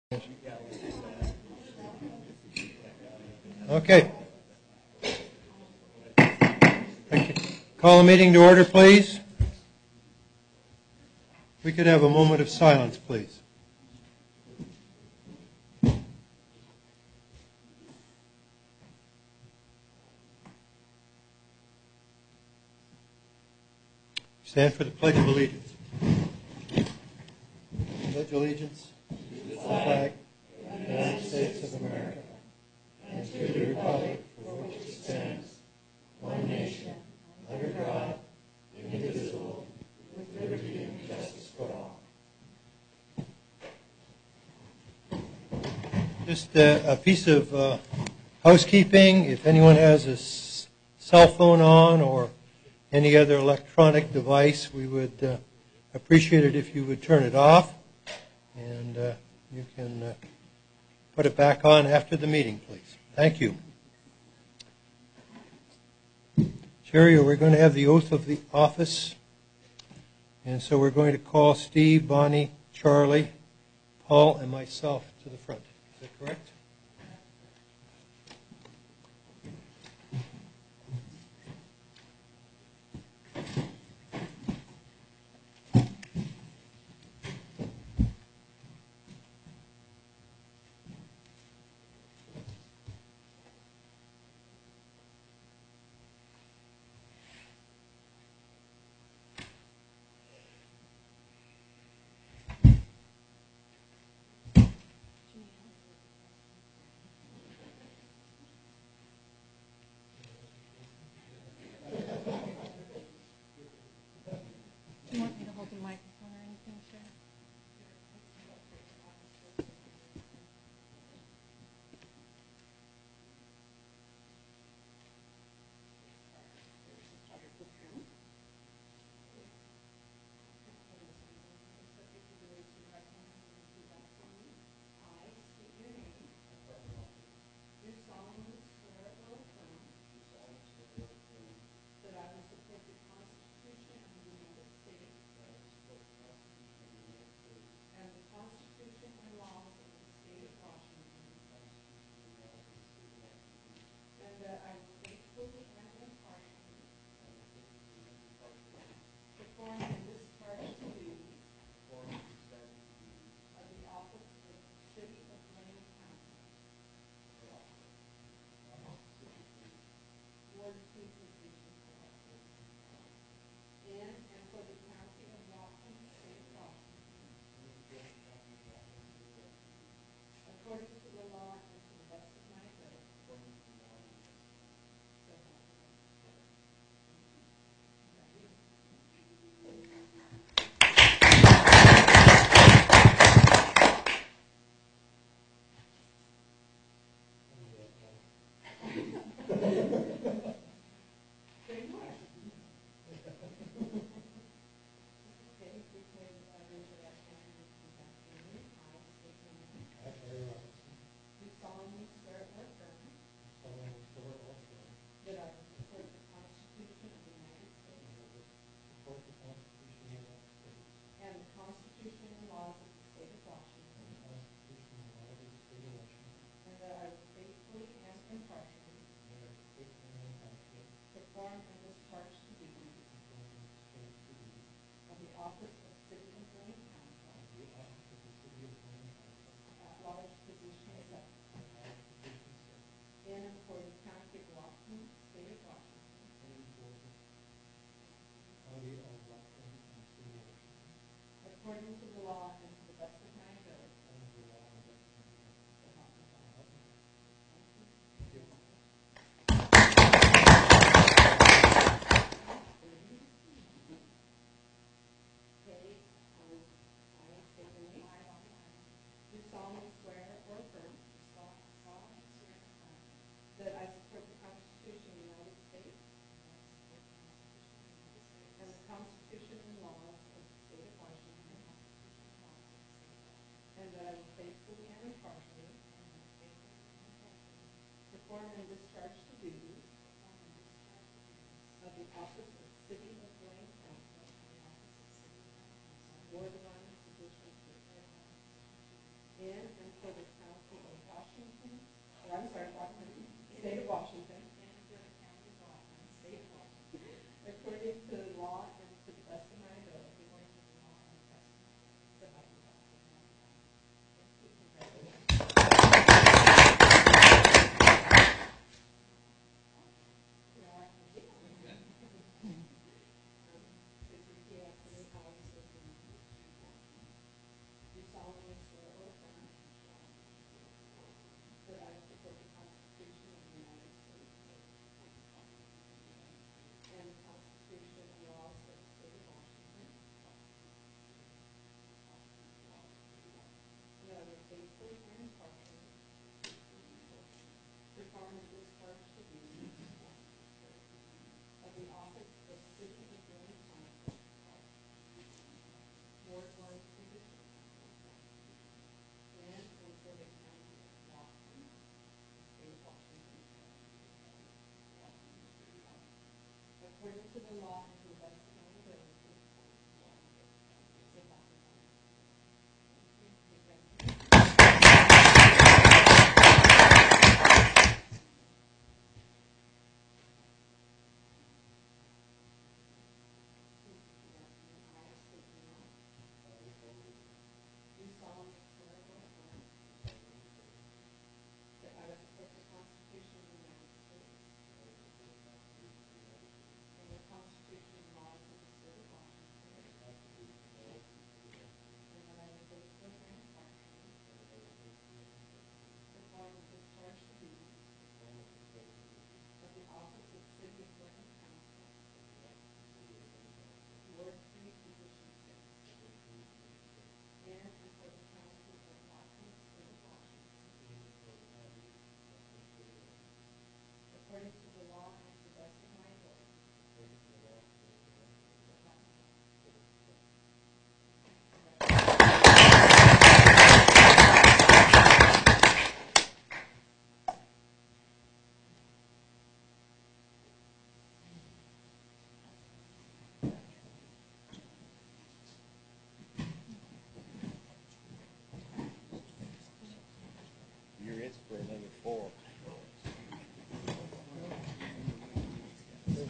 Okay. Call the meeting to order, please. We could have a moment of silence, please. Stand for the Pledge of Allegiance. Pledge allegiance to the flag of the United States of America and to the republic for which it stands, one nation, under God, indivisible, with liberty and justice for all. Just a piece of housekeeping. If anyone has a cell phone on or any other electronic device, we would appreciate it if you would turn it off. And you can put it back on after the meeting, please. Thank you. Sherry, we're going to have the oath of the office. And so we're going to call Steve, Bonnie, Charlie, Paul, and myself to the front. Is that correct?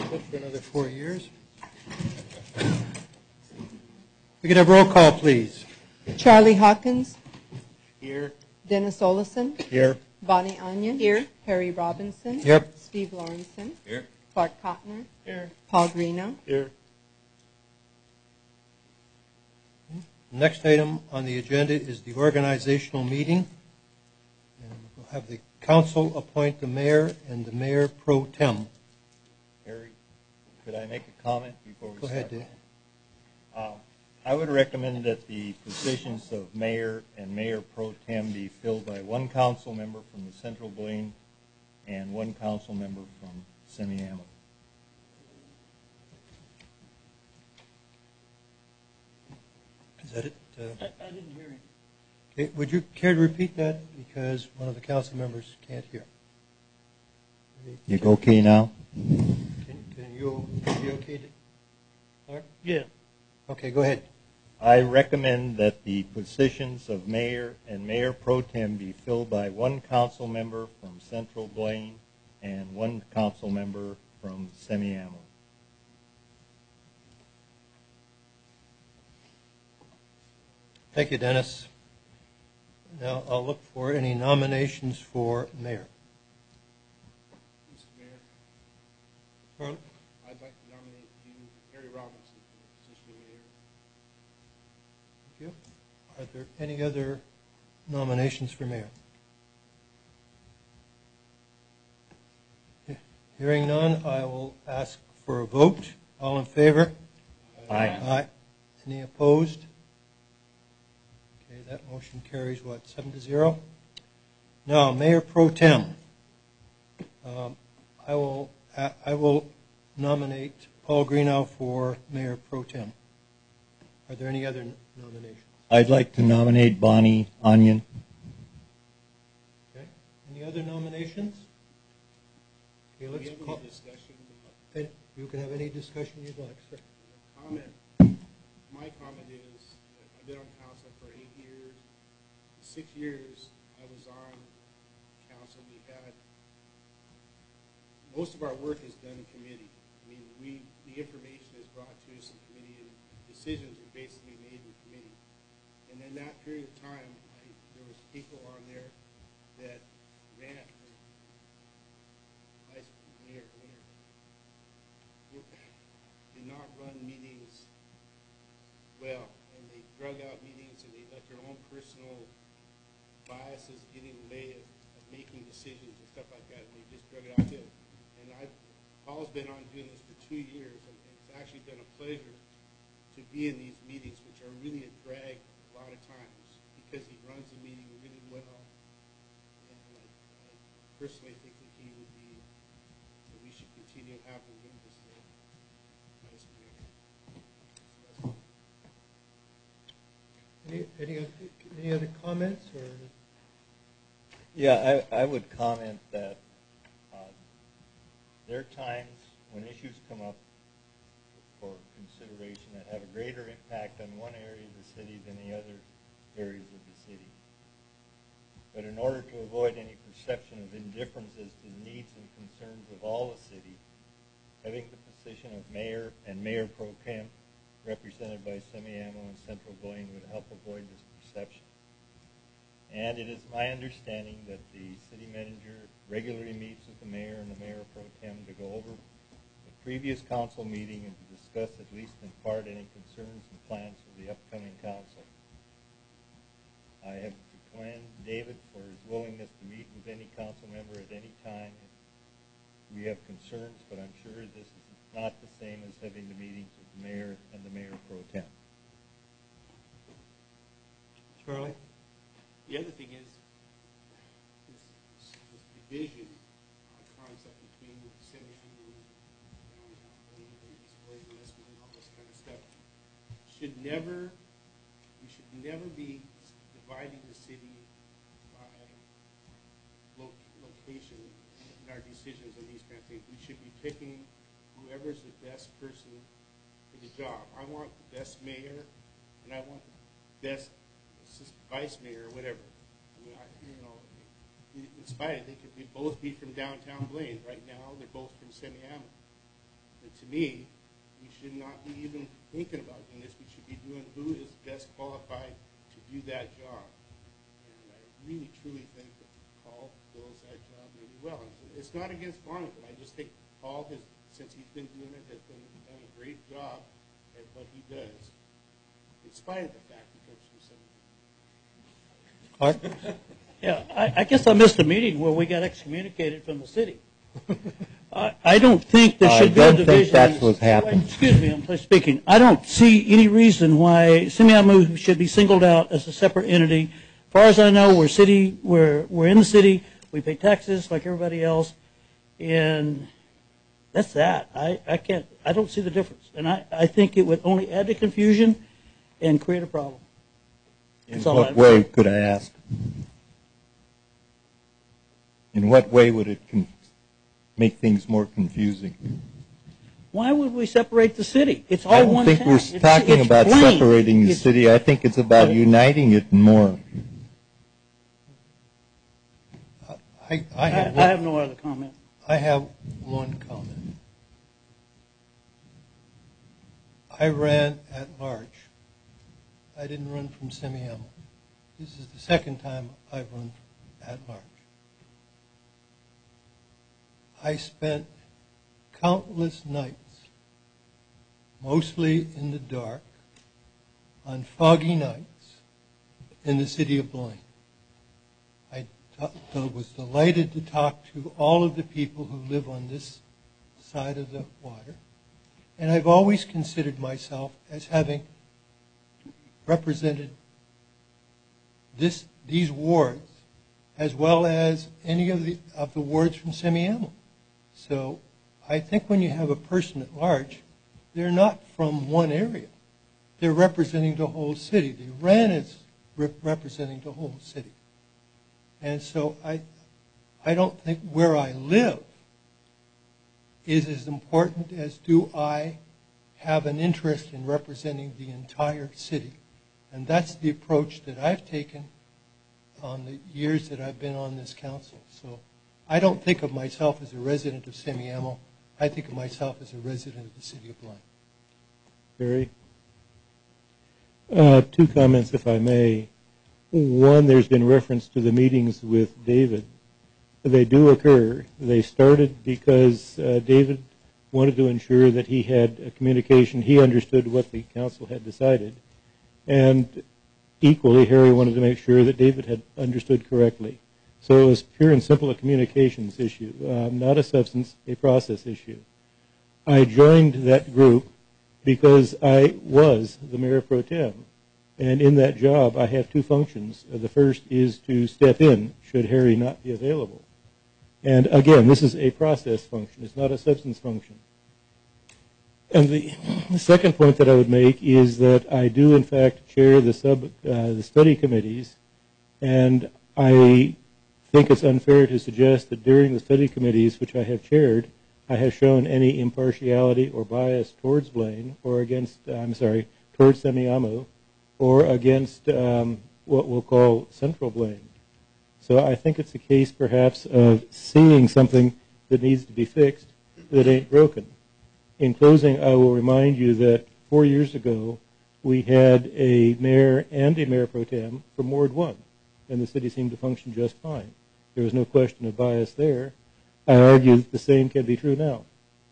Good for another 4 years. We can have roll call, please. Charlie Hawkins. Here. Dennis Olison. Here. Bonnie Onion. Here. Harry Robinson. Here. Steve Lawrenson. Here. Clark Cotner. Here. Paul Greeno. Here. Next item on the agenda is the organizational meeting. And we'll have the council appoint the mayor and the mayor pro tem. Harry, could I make a comment before we Go start? ahead, Dave. I would recommend that the positions of mayor and mayor pro tem be filled by one council member from the Central Blaine and one council member from Semiahmoo. Is that it? I didn't hear him. Okay, would you care to repeat that? Because one of the council members can't hear. You okay now? Can you be okay, Clark? Yeah. Okay, go ahead. I recommend that the positions of mayor and mayor pro tem be filled by one council member from Central Blaine and one council member from Semiahmoo. Thank you, Dennis. Now I'll look for any nominations for mayor. Mr. Mayor, Charlie? I'd like to nominate you, Harry Robinson, for the position of mayor. Thank you. Are there any other nominations for mayor? Hearing none, I will ask for a vote. All in favor? Aye. Aye. Any opposed? Okay, that motion carries, what, 7-0? Now, Mayor Pro Tem. I will nominate Paul Greeno for Mayor Pro Tem. Are there any other nominations? I'd like to nominate Bonnie Onion. Okay. Any other nominations? Okay, Do we let's have call. any discussion? You can have any discussion you'd like, sir. Comment. My comment is, that I've been on council for 8 years. 6 years I was on council. We had, most of our work is done in committee. I mean, the information is brought to us in committee and decisions are basically made in committee. And in that period of time, there was people on there that ran, vice mayor, whatever, did not run meetings well, and they drug out meetings and they let their own personal biases get in the way of making decisions and stuff like that, and they just drug it out there. And Paul's been on doing this for 2 years, and it's actually been a pleasure to be in these meetings, which are really a drag a lot of times, because he runs the meeting really well. And I personally think that he would be, that we should continue having him as the vice mayor. So that's Any other comments or? Yeah, I would comment that there are times when issues come up for consideration that have a greater impact on one area of the city than the other areas of the city. But in order to avoid any perception of indifference as to the needs and concerns of all the city, having the position of mayor and mayor pro tem represented by Semiahmoo and Central Blaine would help avoid this perception. And it is my understanding that the city manager regularly meets with the mayor and the mayor pro tem to go over the previous council meeting and to discuss, at least in part, any concerns and plans for the upcoming council. I have to commend David for his willingness to meet with any council member at any time if we have concerns, but I'm sure this is not the same as having the meetings with the mayor and the mayor pro tem. Charlie? The other thing is this division concept between Semiahmoo and downtown, and East Blaine, and all this kind of stuff we should never be dividing the city by location in our decisions on these kind of things. We should be picking whoever's the best person for the job. I want the best mayor, and I want the best vice mayor or whatever. I mean, in spite of it, they could both be from downtown Blaine. Right now, they're both from Semiahmoo. And to me, we should not be even thinking about doing this. We should be doing who is best qualified to do that job. And I really, truly think that Paul fills that job really well. It's not against Barney, but I just think Paul has, since he's been doing it, has done a great job at what he does, in spite of the fact he comes from some. Clark? Yeah, I guess I missed a meeting where we got excommunicated from the city. I don't think there should be a division. I don't think that's what's happened. Excuse me, I'm speaking. I don't see any reason why Semiahmoo should be singled out as a separate entity. As far as I know, we're in the city. We pay taxes like everybody else, and that's that. I don't see the difference, and I think it would only add to confusion and create a problem. In what way, could I ask? In what way would it make things more confusing? Why would we separate the city? It's all one town. I don't think we're talking about separating the city. I think it's about uniting it more. I have no other comment. I have one comment. I ran at large. I didn't run from Semiahmoo. This is the second time I've run at large. I spent countless nights, mostly in the dark, on foggy nights in the city of Blaine. I was delighted to talk to all of the people who live on this side of the water, and I've always considered myself as having represented these wards as well as any of the wards from Semiahmoo. So I think when you have a person at large, they're not from one area. They're representing the whole city. The RAN is representing the whole city. And so I don't think where I live is as important as do I have an interest in representing the entire city. And that's the approach that I've taken on the years that I've been on this council. So I don't think of myself as a resident of Semiahmoo. I think of myself as a resident of the city of Blaine. Barry? Two comments, if I may. One, there's been reference to the meetings with David. They do occur. They started because David wanted to ensure that he had a communication. He understood what the council had decided. And equally, Harry wanted to make sure that David had understood correctly. So it was pure and simple a communications issue, not a substance, a process issue. I joined that group because I was the mayor pro tem. And in that job, I have two functions. The first is to step in should Harry not be available. And again, this is a process function. It's not a substance function. And the second point that I would make is that I do, in fact, chair the study committees, and I think it's unfair to suggest that during the study committees, which I have chaired, I have shown any impartiality or bias towards Blaine or against, towards Semiahmoo or against what we'll call Central Blaine. So I think it's a case, perhaps, of seeing something that needs to be fixed that ain't broken. In closing, I will remind you that 4 years ago, we had a mayor and a mayor pro tem from Ward 1, and the city seemed to function just fine. There was no question of bias there. I argue that the same can be true now.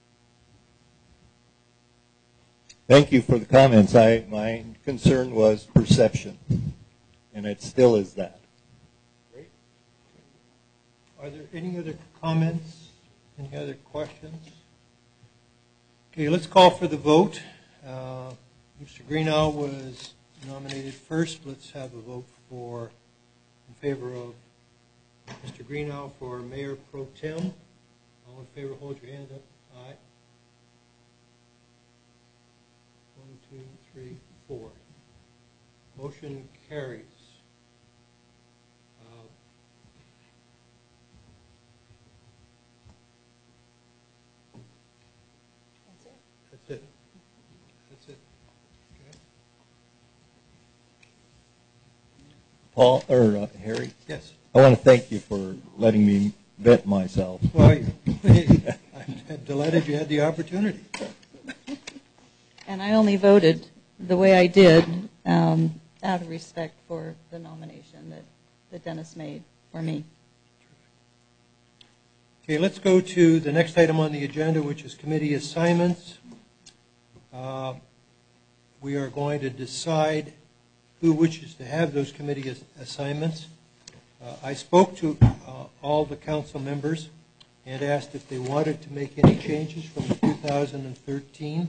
Thank you for the comments. My concern was perception, and it still is that. Great. Are there any other comments? Any other questions? Okay, let's call for the vote. Mr. Greenough was nominated first. Let's have a vote in favor of Mr. Greenough for Mayor Pro Tem. All in favor, hold your hand up. Aye. 1, 2, 3, 4. Motion carries. That's it. That's it. Okay. Paul, or Harry? Yes. I want to thank you for letting me vent myself. Well, I've had delighted you had the opportunity. And I only voted the way I did out of respect for the nomination that Dennis made for me. Okay, let's go to the next item on the agenda, which is committee assignments. We are going to decide who wishes to have those committee assignments. I spoke to all the council members and asked if they wanted to make any changes from 2013.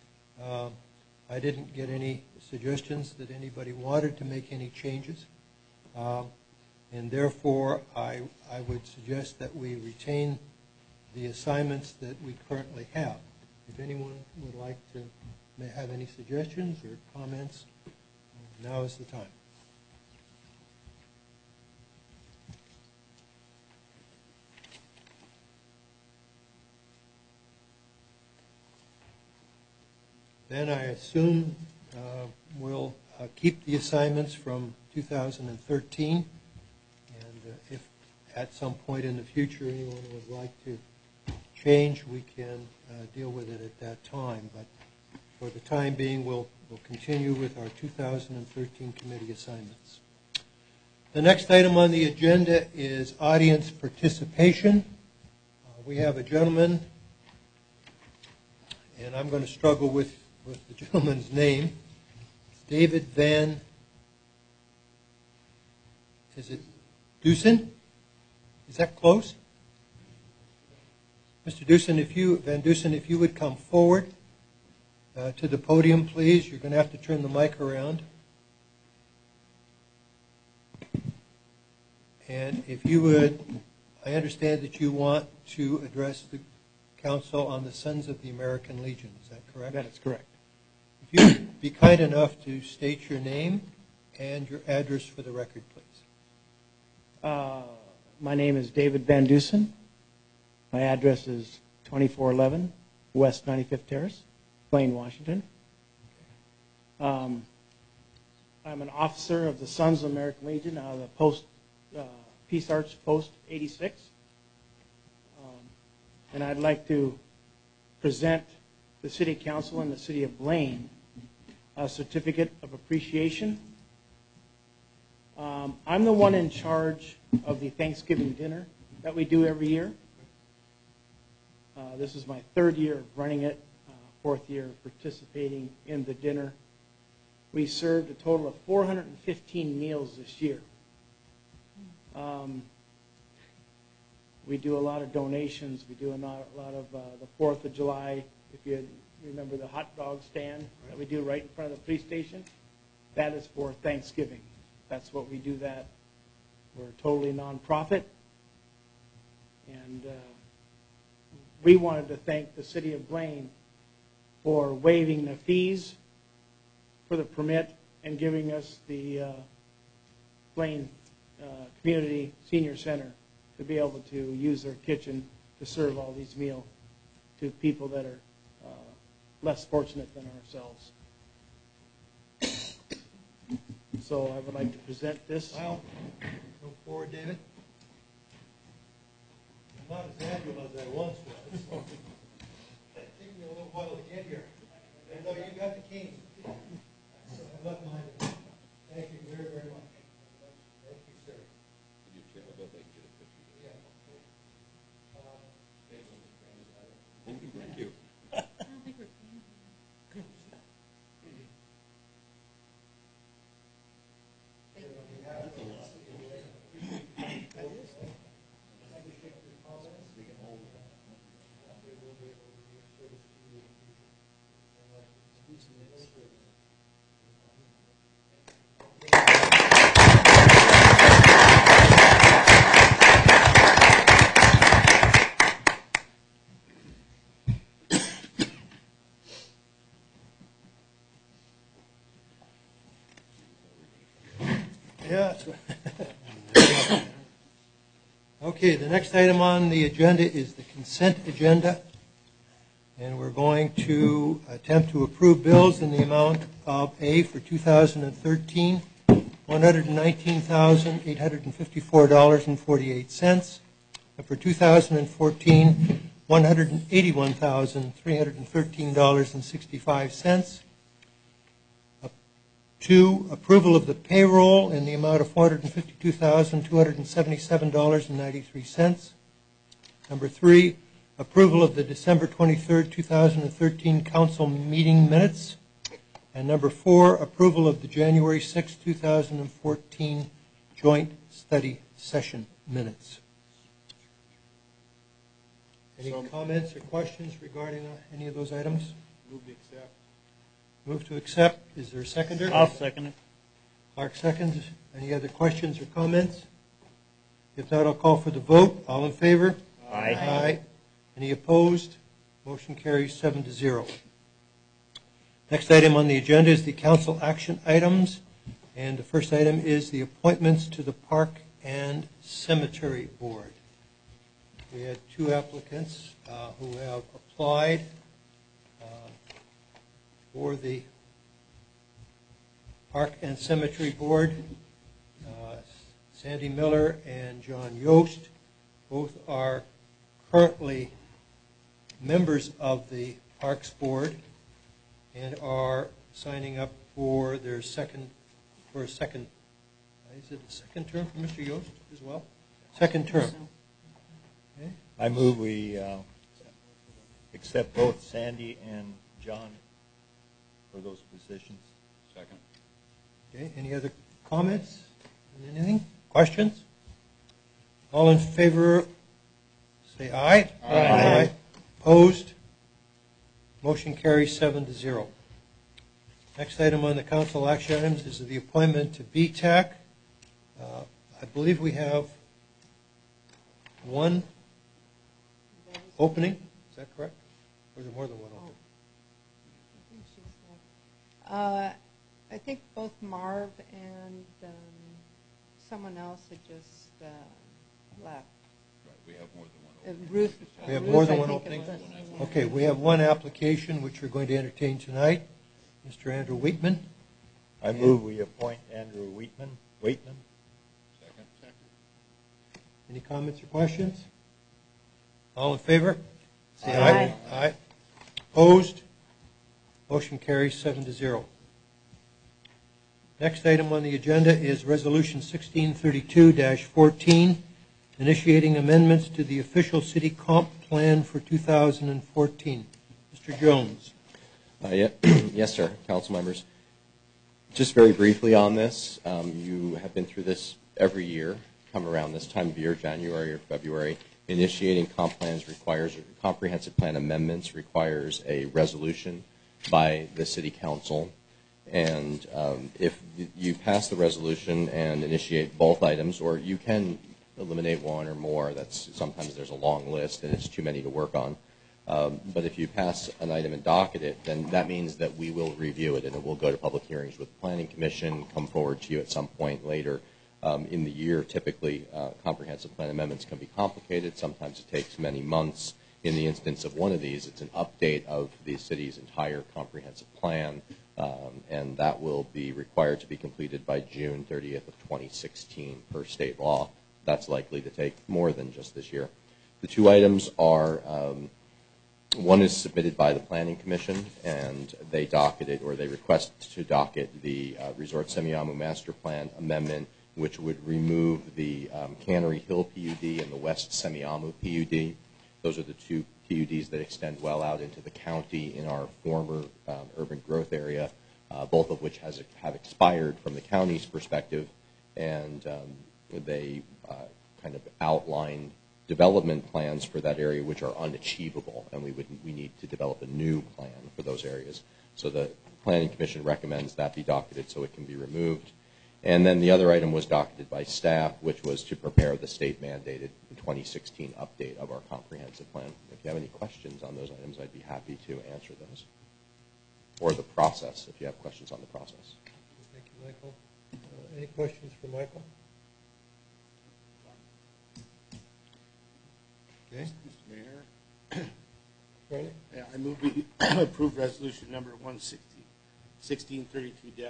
I didn't get any suggestions that anybody wanted to make any changes. And therefore, I would suggest that we retain the assignments that we currently have. If anyone would like to have any suggestions or comments, now is the time. Then I assume we'll keep the assignments from 2013. And if at some point in the future anyone would like to change, we can deal with it at that time. But for the time being, we'll continue with our 2013 committee assignments. The next item on the agenda is audience participation. We have a gentleman, and I'm going to struggle with the gentleman's name. It's David Van, is it Dusen? Is that close? Mr. Dusen, Van Dusen, if you would come forward to the podium, please. You're going to have to turn the mic around. And if you would, I understand that you want to address the council on the Sons of the American Legion. Is that correct? That is correct. If you would be kind enough to state your name and your address for the record, please. My name is David Van Dusen. My address is 2411 West 95th Terrace, Plain, Washington. I'm an officer of the Sons of the American Legion out of the Peace Arch Post 86. And I'd like to present the City Council and the City of Blaine a certificate of appreciation. I'm the one in charge of the Thanksgiving dinner that we do every year. This is my third year of running it, fourth year of participating in the dinner. We served a total of 415 meals this year. We do a lot of donations. We do a lot of the 4th of July. If you remember the hot dog stand that we do right in front of the police station, that is for Thanksgiving. That's what we do that. We're totally nonprofit. And we wanted to thank the City of Blaine for waiving the fees for the permit and giving us the Blaine Community Senior Center to be able to use their kitchen to serve all these meals to people that are less fortunate than ourselves. So I would like to present this. Well, go forward, David. I'm not as agile as I once was. So it took me a little while to get here. I know you got the keys. So I left mine. Thank you very, very much. Thank you, sir. Thank you. Yeah. Okay, the next item on the agenda is the consent agenda. And we're going to attempt to approve bills in the amount of A for 2013, $119,854.48. And for 2014, $181,313.65. 2, approval of the payroll in the amount of $452,277.93. Number 3, approval of the December 23rd, 2013 council meeting minutes. And number 4, approval of the January 6, 2014 joint study session minutes. Any comments or questions regarding any of those items? Move to accept. Move to accept. Is there a seconder? I'll second it. Clark seconds. Any other questions or comments? If not, I'll call for the vote. All in favor? Aye. Aye. Any opposed? Motion carries 7-0. Next item on the agenda is the council action items. And the first item is the appointments to the Park and Cemetery Board. We had 2 applicants who have applied for the Park and Cemetery Board. Sandy Miller and John Yost. Both are currently members of the Parks Board and are signing up for a second, is it a second term for Mr. Yost as well? Second term. Okay. I move we accept both Sandy and John for those positions. Second. Okay, any other comments? Anything? Questions? All in favor, say aye. Aye. Opposed? Motion carries 7-0. Next item on the council action items is the appointment to BTAC. I believe we have one opening. Is that correct? Or is there more than one opening? I think both Marv and someone else had just left. Right, we have more than one opening. Ruth. We have Ruth, more than I one think opening? it was. Okay, we have one application which we're going to entertain tonight. Mr. Andrew Wheatman. I move we appoint Andrew Wheatman. Second. Any comments or questions? All in favor? Say Aye. Aye. Opposed? Motion carries 7-0. Next item on the agenda is Resolution 1632-14, initiating amendments to the official city comp plan for 2014. Mr. Jones. Yes, sir, council members. Just very briefly on this, you have been through this every year, come around this time of year, January or February. Initiating comp plans requires, comprehensive plan amendments requires a resolution by the city council. And if you pass the resolution and initiate both items, or you can eliminate one or more, that's sometimes there's a long list and it's too many to work on. But if you pass an item and docket it, then that means that we will review it and it will go to public hearings with the Planning Commission, come forward to you at some point later in the year. Typically, comprehensive plan amendments can be complicated. Sometimes it takes many months. In the instance of one of these, it's an update of the city's entire comprehensive plan, and that will be required to be completed by June 30th of 2016 per state law. That's likely to take more than just this year. The 2 items are, one is submitted by the Planning Commission, and they docket it, or they request to docket the Resort Semiahmoo Master Plan Amendment, which would remove the Cannery Hill PUD and the West Semiahmoo PUD. Those are the 2 PUDs that extend well out into the county in our former urban growth area, both of which have expired from the county's perspective, and they kind of outline development plans for that area which are unachievable, and we need to develop a new plan for those areas. So the Planning Commission recommends that be docketed so it can be removed. And then the other item was docketed by staff, which was to prepare the state-mandated 2016 update of our comprehensive plan. If you have any questions on those items, I'd be happy to answer those. Or the process, if you have questions on the process. Thank you, Michael. Any questions for Michael? Okay. Mr. Mayor, Ready? I move we approve resolution number 1632-14.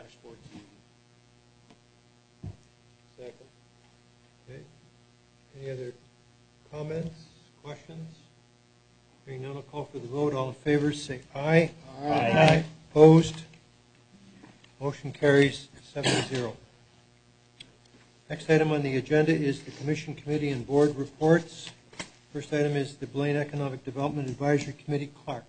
Second. Okay. Any other comments, questions? Hearing none, I'll call for the vote. All in favor, say aye. Aye. Opposed? Motion carries 7-0. Next item on the agenda is the Commission, Committee, and Board reports. First item is the Blaine Economic Development Advisory Committee. Clark.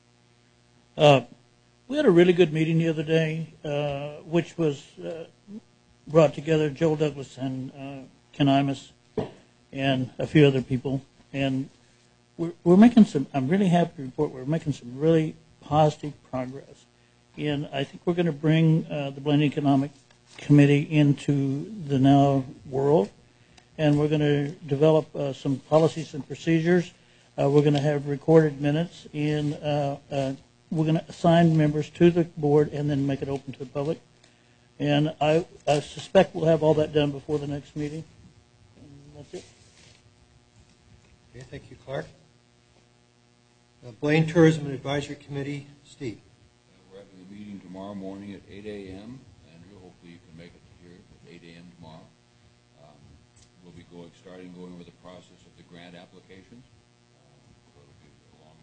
We had a really good meeting the other day, which was brought together Joel Douglas and Ken Imus and a few other people. And we're making some, I'm really happy to report, we're making some really positive progress. And I think we're going to bring the Blaine Economic Committee into the now world. And we're going to develop some policies and procedures. We're going to have recorded minutes, and we're going to assign members to the board and then make it open to the public. And I suspect we'll have all that done before the next meeting. And that's it. Okay, thank you, Clark. Blaine Tourism Advisory Committee. Steve. We're having a meeting tomorrow morning at 8 a.m., and hopefully you can make it here at 8 a.m. tomorrow. We'll be starting going over the process of the grant applications. So it'll be a long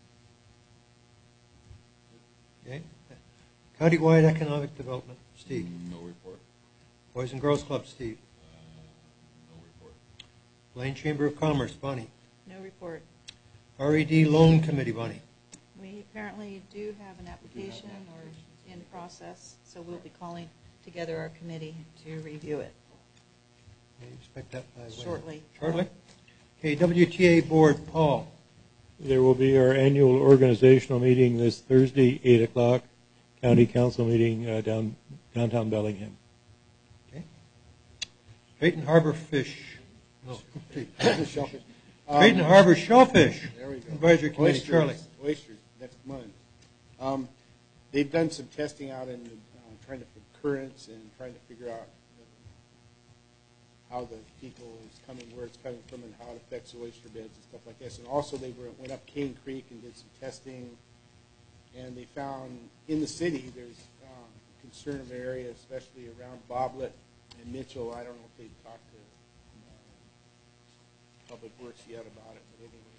meeting. Okay. Countywide Economic Development. Steve. No report. Boys and Girls Club. Steve. No report. Blaine Chamber of Commerce. Bonnie. No report. RED Loan Committee. Bonnie. We apparently do have an application or in process, so we'll be calling together our committee to review it You expect that by when? shortly. Shortly. Okay, WTA Board. Paul. There will be our annual organizational meeting this Thursday, 8 o'clock, County Council meeting downtown Bellingham. Okay. Drayton Harbor Fish. No, Shellfish. Drayton Harbor Shellfish There we go. Advisory Committee. Charlie. Oysters next month. They've done some testing out in trying to for currents and trying to figure out how the fecal is coming, where it's coming from, and how it affects the oyster beds and stuff like this. And also they went up Cane Creek and did some testing, and they found in the city there's concern of the area, especially around Boblet and Mitchell. I don't know if they've talked to Public Works yet about it, but anyway,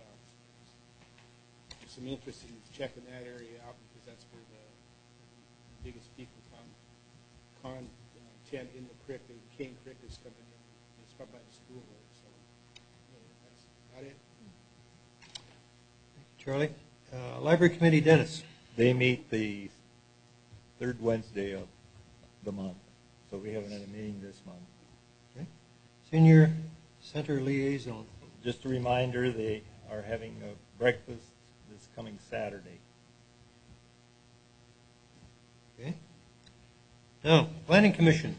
there's some interest in checking that area out because that's where the biggest fecal content in the creek, the Cane Creek, is coming in. It's from by the school there, so that's about it. Charlie. Library Committee. Dennis. They meet the third Wednesday of the month, so we haven't had a meeting this month. Okay. Senior Center Liaison. Just a reminder, they are having a breakfast this coming Saturday. Okay. Now, Planning Commission.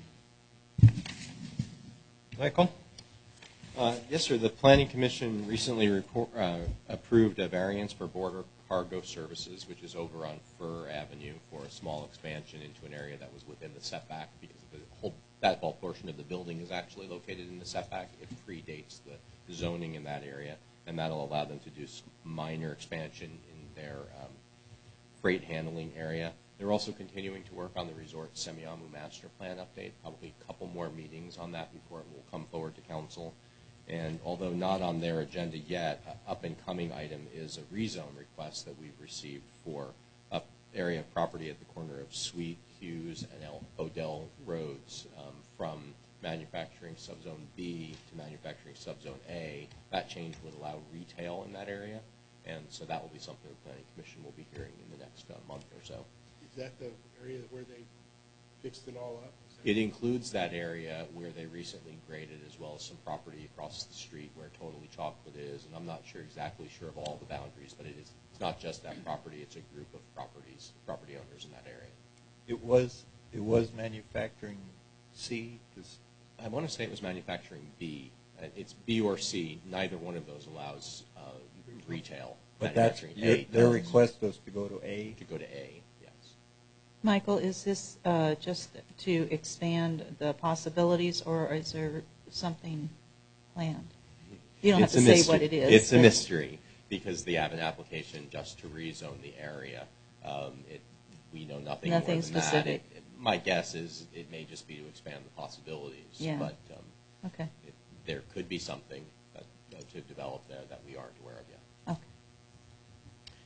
Michael? Yes, sir. The Planning Commission recently approved a variance for border cargo services, which is over on Fur Avenue, for a small expansion into an area that was within the setback, because that whole portion of the building is actually located in the setback. It predates the zoning in that area, and that'll allow them to do minor expansion in their freight handling area. They're also continuing to work on the resort Semiahmoo master plan update, probably a couple more meetings on that before it will come forward to council. And although not on their agenda yet, an up-and-coming item is a rezone request that we've received for an area of property at the corner of Sweet, Hughes, and Odell Roads from manufacturing subzone B to manufacturing subzone A. That change would allow retail in that area, and so that will be something the Planning Commission will be hearing in the next month or so. Is that the area where they fixed it all up? It includes that area where they recently graded, as well as some property across the street where Totally Chocolate is, and I'm not exactly sure of all the boundaries, but it's not just that property, it's a group of property owners in that area. It was manufacturing C? I want to say it was manufacturing B. It's B or C. Neither one of those allows retail. But that's manufacturing A their does. request was to go to A? To go to A, yes. Michael, is this just to expand the possibilities, or is there something planned? You don't have to say what it is. It's a mystery, because they have an application just to rezone the area. We know nothing more than specific. that. My guess is it may just be to expand the possibilities. Yeah. But Okay. there could be something to develop there that we aren't aware of yet. Okay.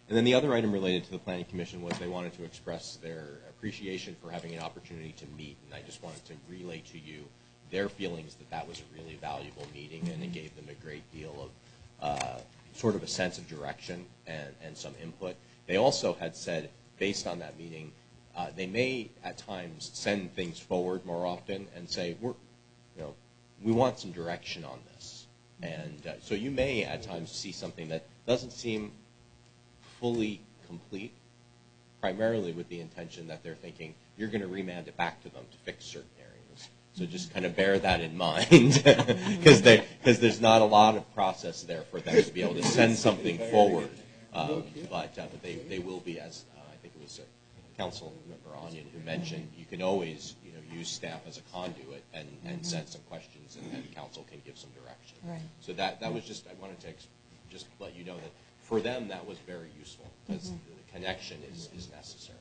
And then the other item related to the Planning Commission was they wanted to express their appreciation for having an opportunity to meet, and I just wanted to relay to you their feelings that that was a really valuable meeting, and it gave them a great deal of sort of a sense of direction and some input. They also had said, based on that meeting, they may at times send things forward more often and say, we want some direction on this. And so you may at times see something that doesn't seem fully complete, primarily with the intention that they're thinking you're going to remand it back to them to fix certain areas. So just kind of bear that in mind, because there's not a lot of process there for them to be able to send something forward. But they will be, as I think it was Council Member Onion who mentioned, you can always use staff as a conduit and send some questions, and then council can give some direction. Right. So that was just, I wanted to just let you know that for them that was very useful, because the connection is necessary.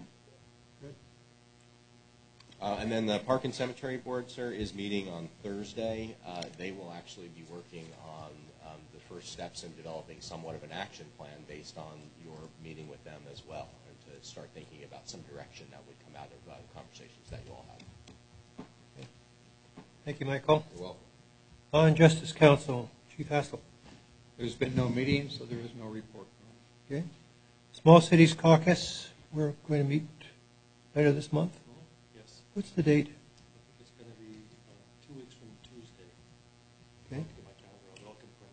And then the Park and Cemetery Board, sir, is meeting on Thursday. They will actually be working on the first steps in developing somewhat of an action plan based on your meeting with them as well, and to start thinking about some direction that would come out of the conversations that you all have. Okay. Thank you, Michael. You're welcome. On Justice Council, Chief Haskell. There's been no meeting, so there is no report. Okay. Small Cities Caucus, we're going to meet later this month. Yes. What's the date? It's going to be 2 weeks from Tuesday. Okay. My calendar, I'll confirm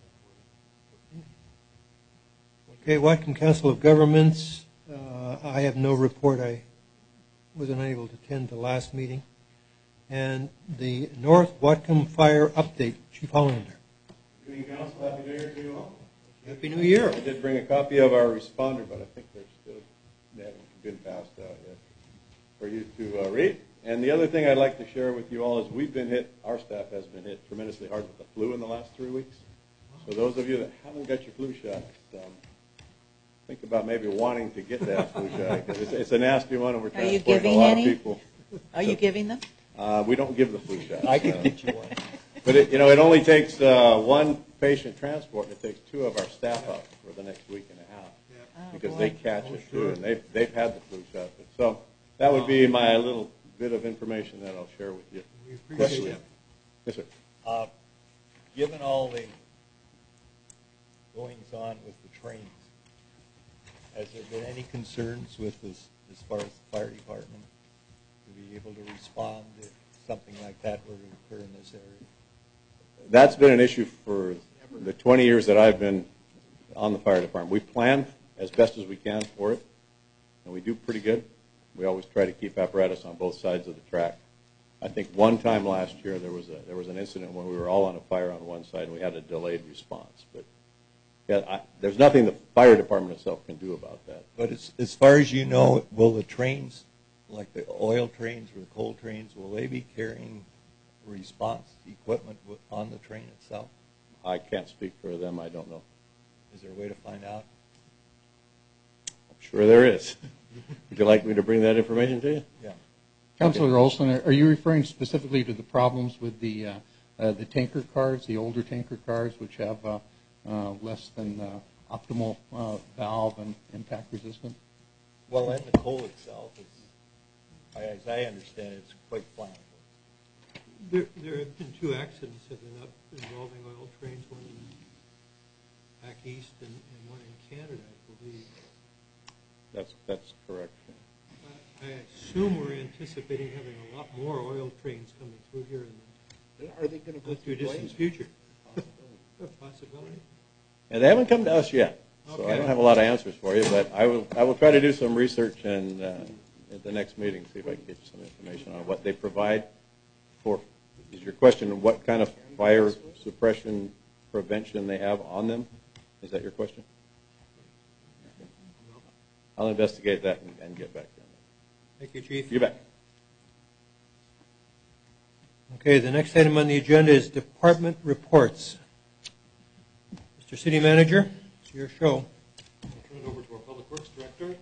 that for you. Okay, Whatcom Council of Governments, I have no report. I was unable to attend the last meeting. And the North Whatcom Fire Update, Chief Hollander. Good evening, Council. Happy New Year to you all. Happy New Year. I did bring a copy of our responder, but I think they haven't been passed out yet for you to read. And the other thing I'd like to share with you all is we've been hit, our staff has been hit tremendously hard with the flu in the last 3 weeks. So those of you that haven't got your flu shot, think about maybe wanting to get that flu shot, because it's a nasty one, and we're transporting a lot of people. Are you giving them? We don't give the flu shot. I could get you one. But it only takes one patient transport, and it takes 2 of our staff out for the next week and a half, because they catch it too, and they've had the flu shot. So that would be my little bit of information that I'll share with you. We appreciate that. Yes, sir. Given all the goings on with the trains, has there been any concerns with this as far as the fire department to be able to respond if something like that were to occur in this area? That's been an issue for the 20 years that I've been on the fire department. We plan as best as we can for it, and we do pretty good. We always try to keep apparatus on both sides of the track. I think one time last year there was an incident when we were all on a fire on one side and we had a delayed response. But there's nothing the fire department itself can do about that. But as far as you know, will the trains, like the oil trains or the coal trains, will they be carrying response equipment on the train itself? I can't speak for them. I don't know. Is there a way to find out? I'm sure there is. Would you like me to bring that information to you? Yeah. Councilor Olson, are you referring specifically to the problems with the tanker cars, the older tanker cars, which have less than optimal valve and impact resistance? Well, and the coal itself is, as I understand it, it's quite flammable. There have been 2 accidents have been involving oil trains, one back east and one in Canada, I believe. That's correct. I assume we're anticipating having a lot more oil trains coming through here in Are they going to go the through distant Blaze? future. A possibility. And they haven't come to us yet, so Okay. I don't have a lot of answers for you. But I will try to do some research and at the next meeting see if I can get you some information on what they provide for. Is your question what kind of fire suppression prevention they have on them? Is that your question? I'll investigate that and get back to you. Thank you, Chief. You bet. Okay, the next item on the agenda is department reports. Mr. City Manager, it's your show. I'll turn it over to our Public Works Director.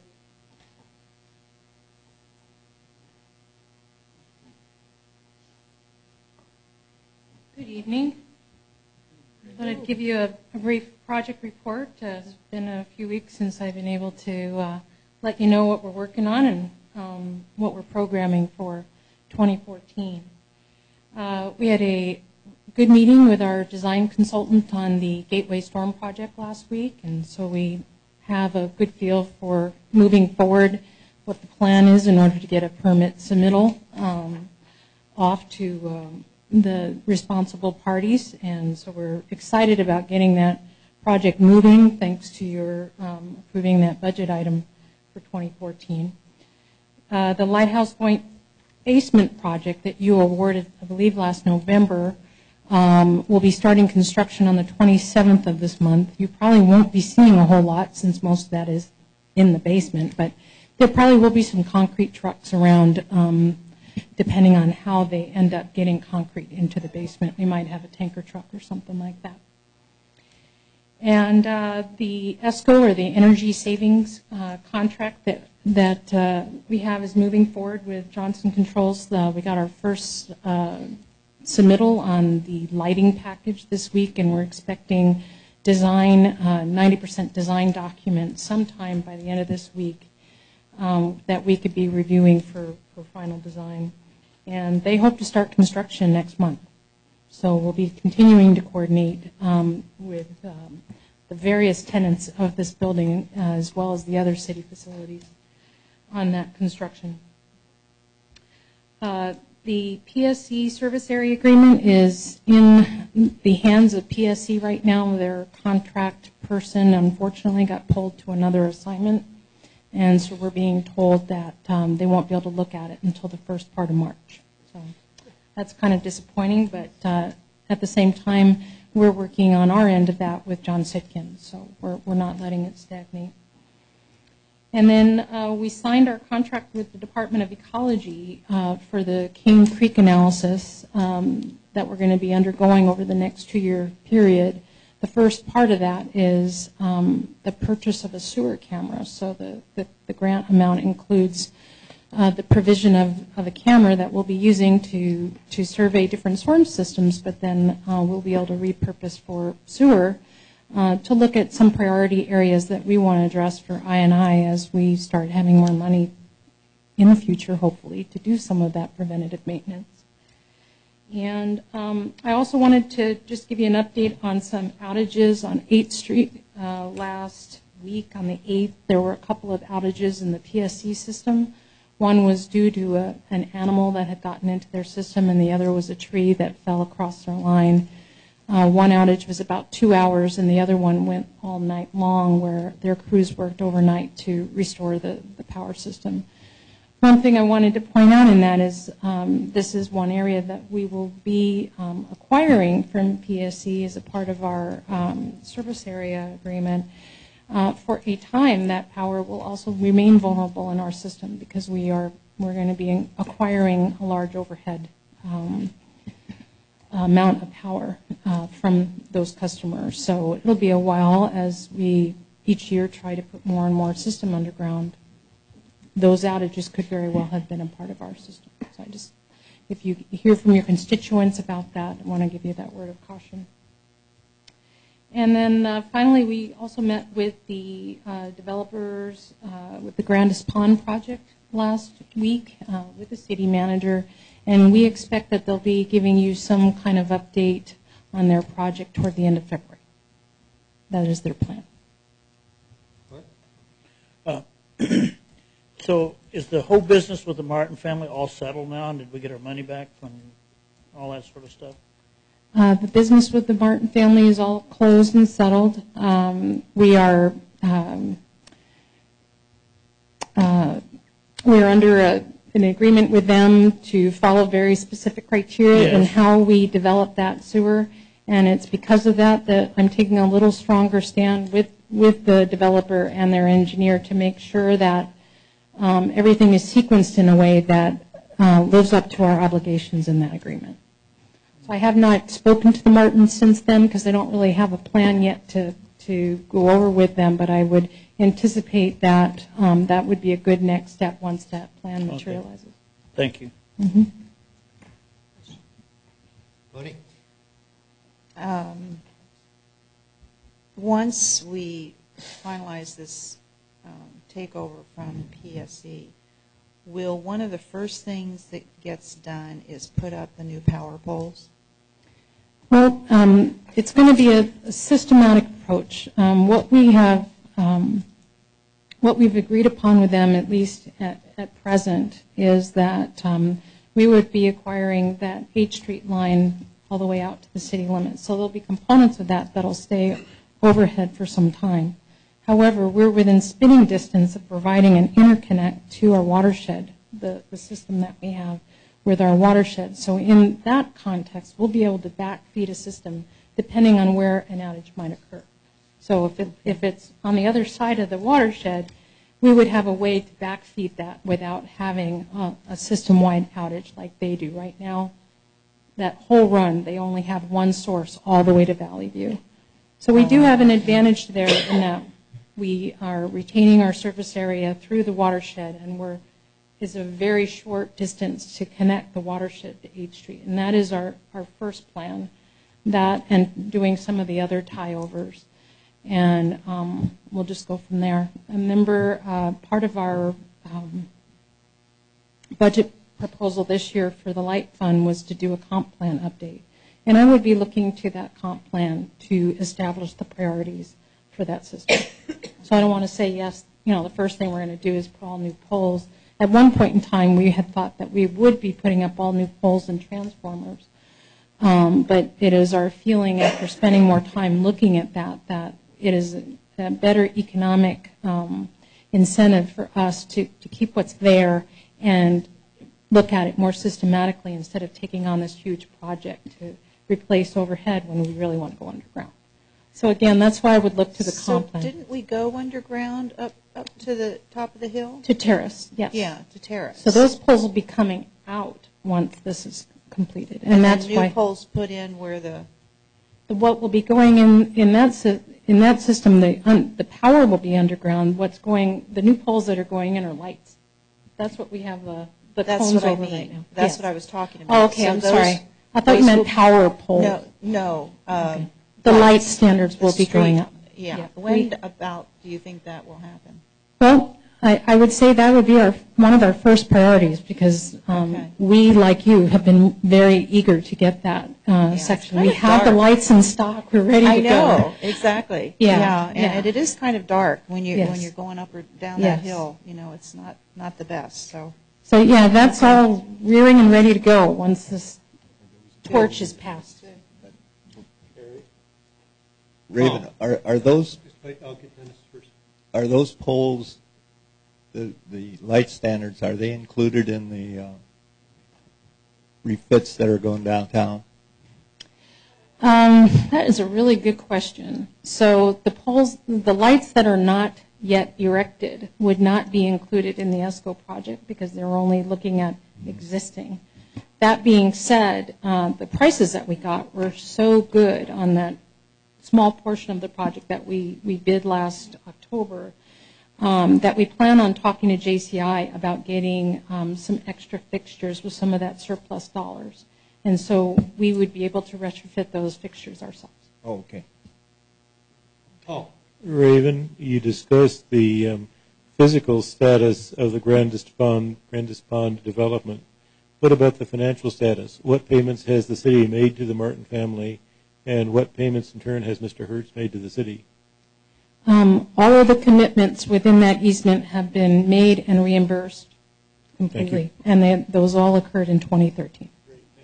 Good evening. thought I'd give you a brief project report. It's been a few weeks since I've been able to let you know what we're working on and what we're programming for 2014. We had a good meeting with our design consultant on the Gateway Storm project last week, and so we have a good feel for moving forward what the plan is in order to get a permit submittal off to the responsible parties, and so we're excited about getting that project moving thanks to your approving that budget item for 2014. The Lighthouse Point basement project that you awarded, I believe, last November will be starting construction on the 27th of this month. You probably won't be seeing a whole lot since most of that is in the basement, but there probably will be some concrete trucks around depending on how they end up getting concrete into the basement. We might have a tanker truck or something like that. And the ESCO, or the energy savings contract that we have, is moving forward with Johnson Controls. We got our first submittal on the lighting package this week, and we're expecting design, 90% design documents sometime by the end of this week that we could be reviewing for final design. And they hope to start construction next month. So we'll be continuing to coordinate with the various tenants of this building as well as the other city facilities on that construction. The PSC service area agreement is in the hands of PSC right now. Their contract person unfortunately got pulled to another assignment, and so we're being told that they won't be able to look at it until the first part of March. So that's kind of disappointing, but at the same time, we're working on our end of that with John Sitkin, so we're not letting it stagnate. And then we signed our contract with the Department of Ecology for the King Creek analysis that we're going to be undergoing over the next 2-year period. The first part of that is the purchase of a sewer camera. So the grant amount includes the provision of a camera that we'll be using to survey different storm systems, but then we'll be able to repurpose for sewer to look at some priority areas that we want to address for I&I as we start having more money in the future, hopefully, to do some of that preventative maintenance. And I also wanted to just give you an update on some outages on 8th Street. Last week on the 8th, there were a couple of outages in the PSC system. One was due to an animal that had gotten into their system, and the other was a tree that fell across their line. One outage was about 2 hours, and the other one went all night long, where their crews worked overnight to restore the power system. One thing I wanted to point out in that is this is one area that we will be acquiring from PSC as a part of our service area agreement. For a time, that power will also remain vulnerable in our system because we're going to be acquiring a large overhead amount of power from those customers. So it'll be a while as we each year try to put more and more system underground. Those outages could very well have been a part of our system. So if you hear from your constituents about that, I want to give you that word of caution. And then finally, we also met with the developers with the Grandis Pond project last week with the city manager, and we expect that they'll be giving you some kind of update on their project toward the end of February. That is their plan. So is the whole business with the Martin family all settled now, and did we get our money back from all that sort of stuff? The business with the Martin family is all closed and settled. We are under an agreement with them to follow very specific criteria in how we develop that sewer, and it's because of that that I'm taking a little stronger stand with the developer and their engineer to make sure that everything is sequenced in a way that lives up to our obligations in that agreement. So I have not spoken to the Martins since then because they don't really have a plan yet to go over with them, but I would anticipate that that would be a good next step once that plan materializes. Okay. Thank you. Mm-hmm. Buddy? once we finalize this takeover from PSE, will one of the first things that gets done is put up the new power poles? Well, it's going to be a systematic approach. What we've agreed upon with them, at least at present, is that we would be acquiring that H Street line all the way out to the city limits. So there'll be components of that that'll stay overhead for some time. However, we're within spitting distance of providing an interconnect to our watershed, the system that we have with our watershed. So in that context, we'll be able to backfeed a system depending on where an outage might occur. So if it's on the other side of the watershed, we would have a way to backfeed that without having a system-wide outage like they do right now. That whole run, they only have one source all the way to Valley View. So we do have an advantage there in that we are retaining our surface area through the watershed, and is a very short distance to connect the watershed to 8th Street. And that is our first plan, that and doing some of the other tie-overs. And we'll just go from there. Remember, part of our budget proposal this year for the Light Fund was to do a comp plan update. And I would be looking to that comp plan to establish the priorities for that system. So I don't want to say, yes, the first thing we're going to do is put all new poles. At one point in time, we had thought that we would be putting up all new poles and transformers. But it is our feeling after spending more time looking at that it is a better economic incentive for us to keep what's there and look at it more systematically instead of taking on this huge project to replace overhead when we really want to go underground. So again, that's why I would look to the comp plan. So didn't we go underground up to the top of the hill? To Terrace, yes. Yeah, to Terrace. So those poles will be coming out once this is completed. And that's new why poles put in where what will be going in that system, the power will be underground. The new poles that are going in are lights. That's what we have the cones over right now. That's Yes. what I was talking about. Oh, okay, I'm sorry. I thought you meant power poles. No. Okay. The light standards will be going up. Yeah. When about do you think that will happen? Well, I would say that would be one of our first priorities because we, like you, have been very eager to get that section. We have the lights in stock. We're ready to go. I know, exactly. Yeah. And it is kind of dark when you're going up or down that hill. It's not the best. So yeah, that's all rearing and ready to go once this torch is passed. Raven, are those I'll get Dennis first. Are those poles, the light standards, are they included in the refits that are going downtown? That is a really good question. So the lights that are not yet erected would not be included in the ESCO project because they're only looking at existing. That being said, the prices that we got were so good on that small portion of the project that we bid last October that we plan on talking to JCI about getting some extra fixtures with some of that surplus dollars. And so we would be able to retrofit those fixtures ourselves. Oh, okay. Raven, you discussed the physical status of the Grandis Pond development. What about the financial status? What payments has the city made to the Martin family, and what payments in turn has Mr. Hertz made to the city? All of the commitments within that easement have been made and reimbursed completely, and those all occurred in 2013. Great, thank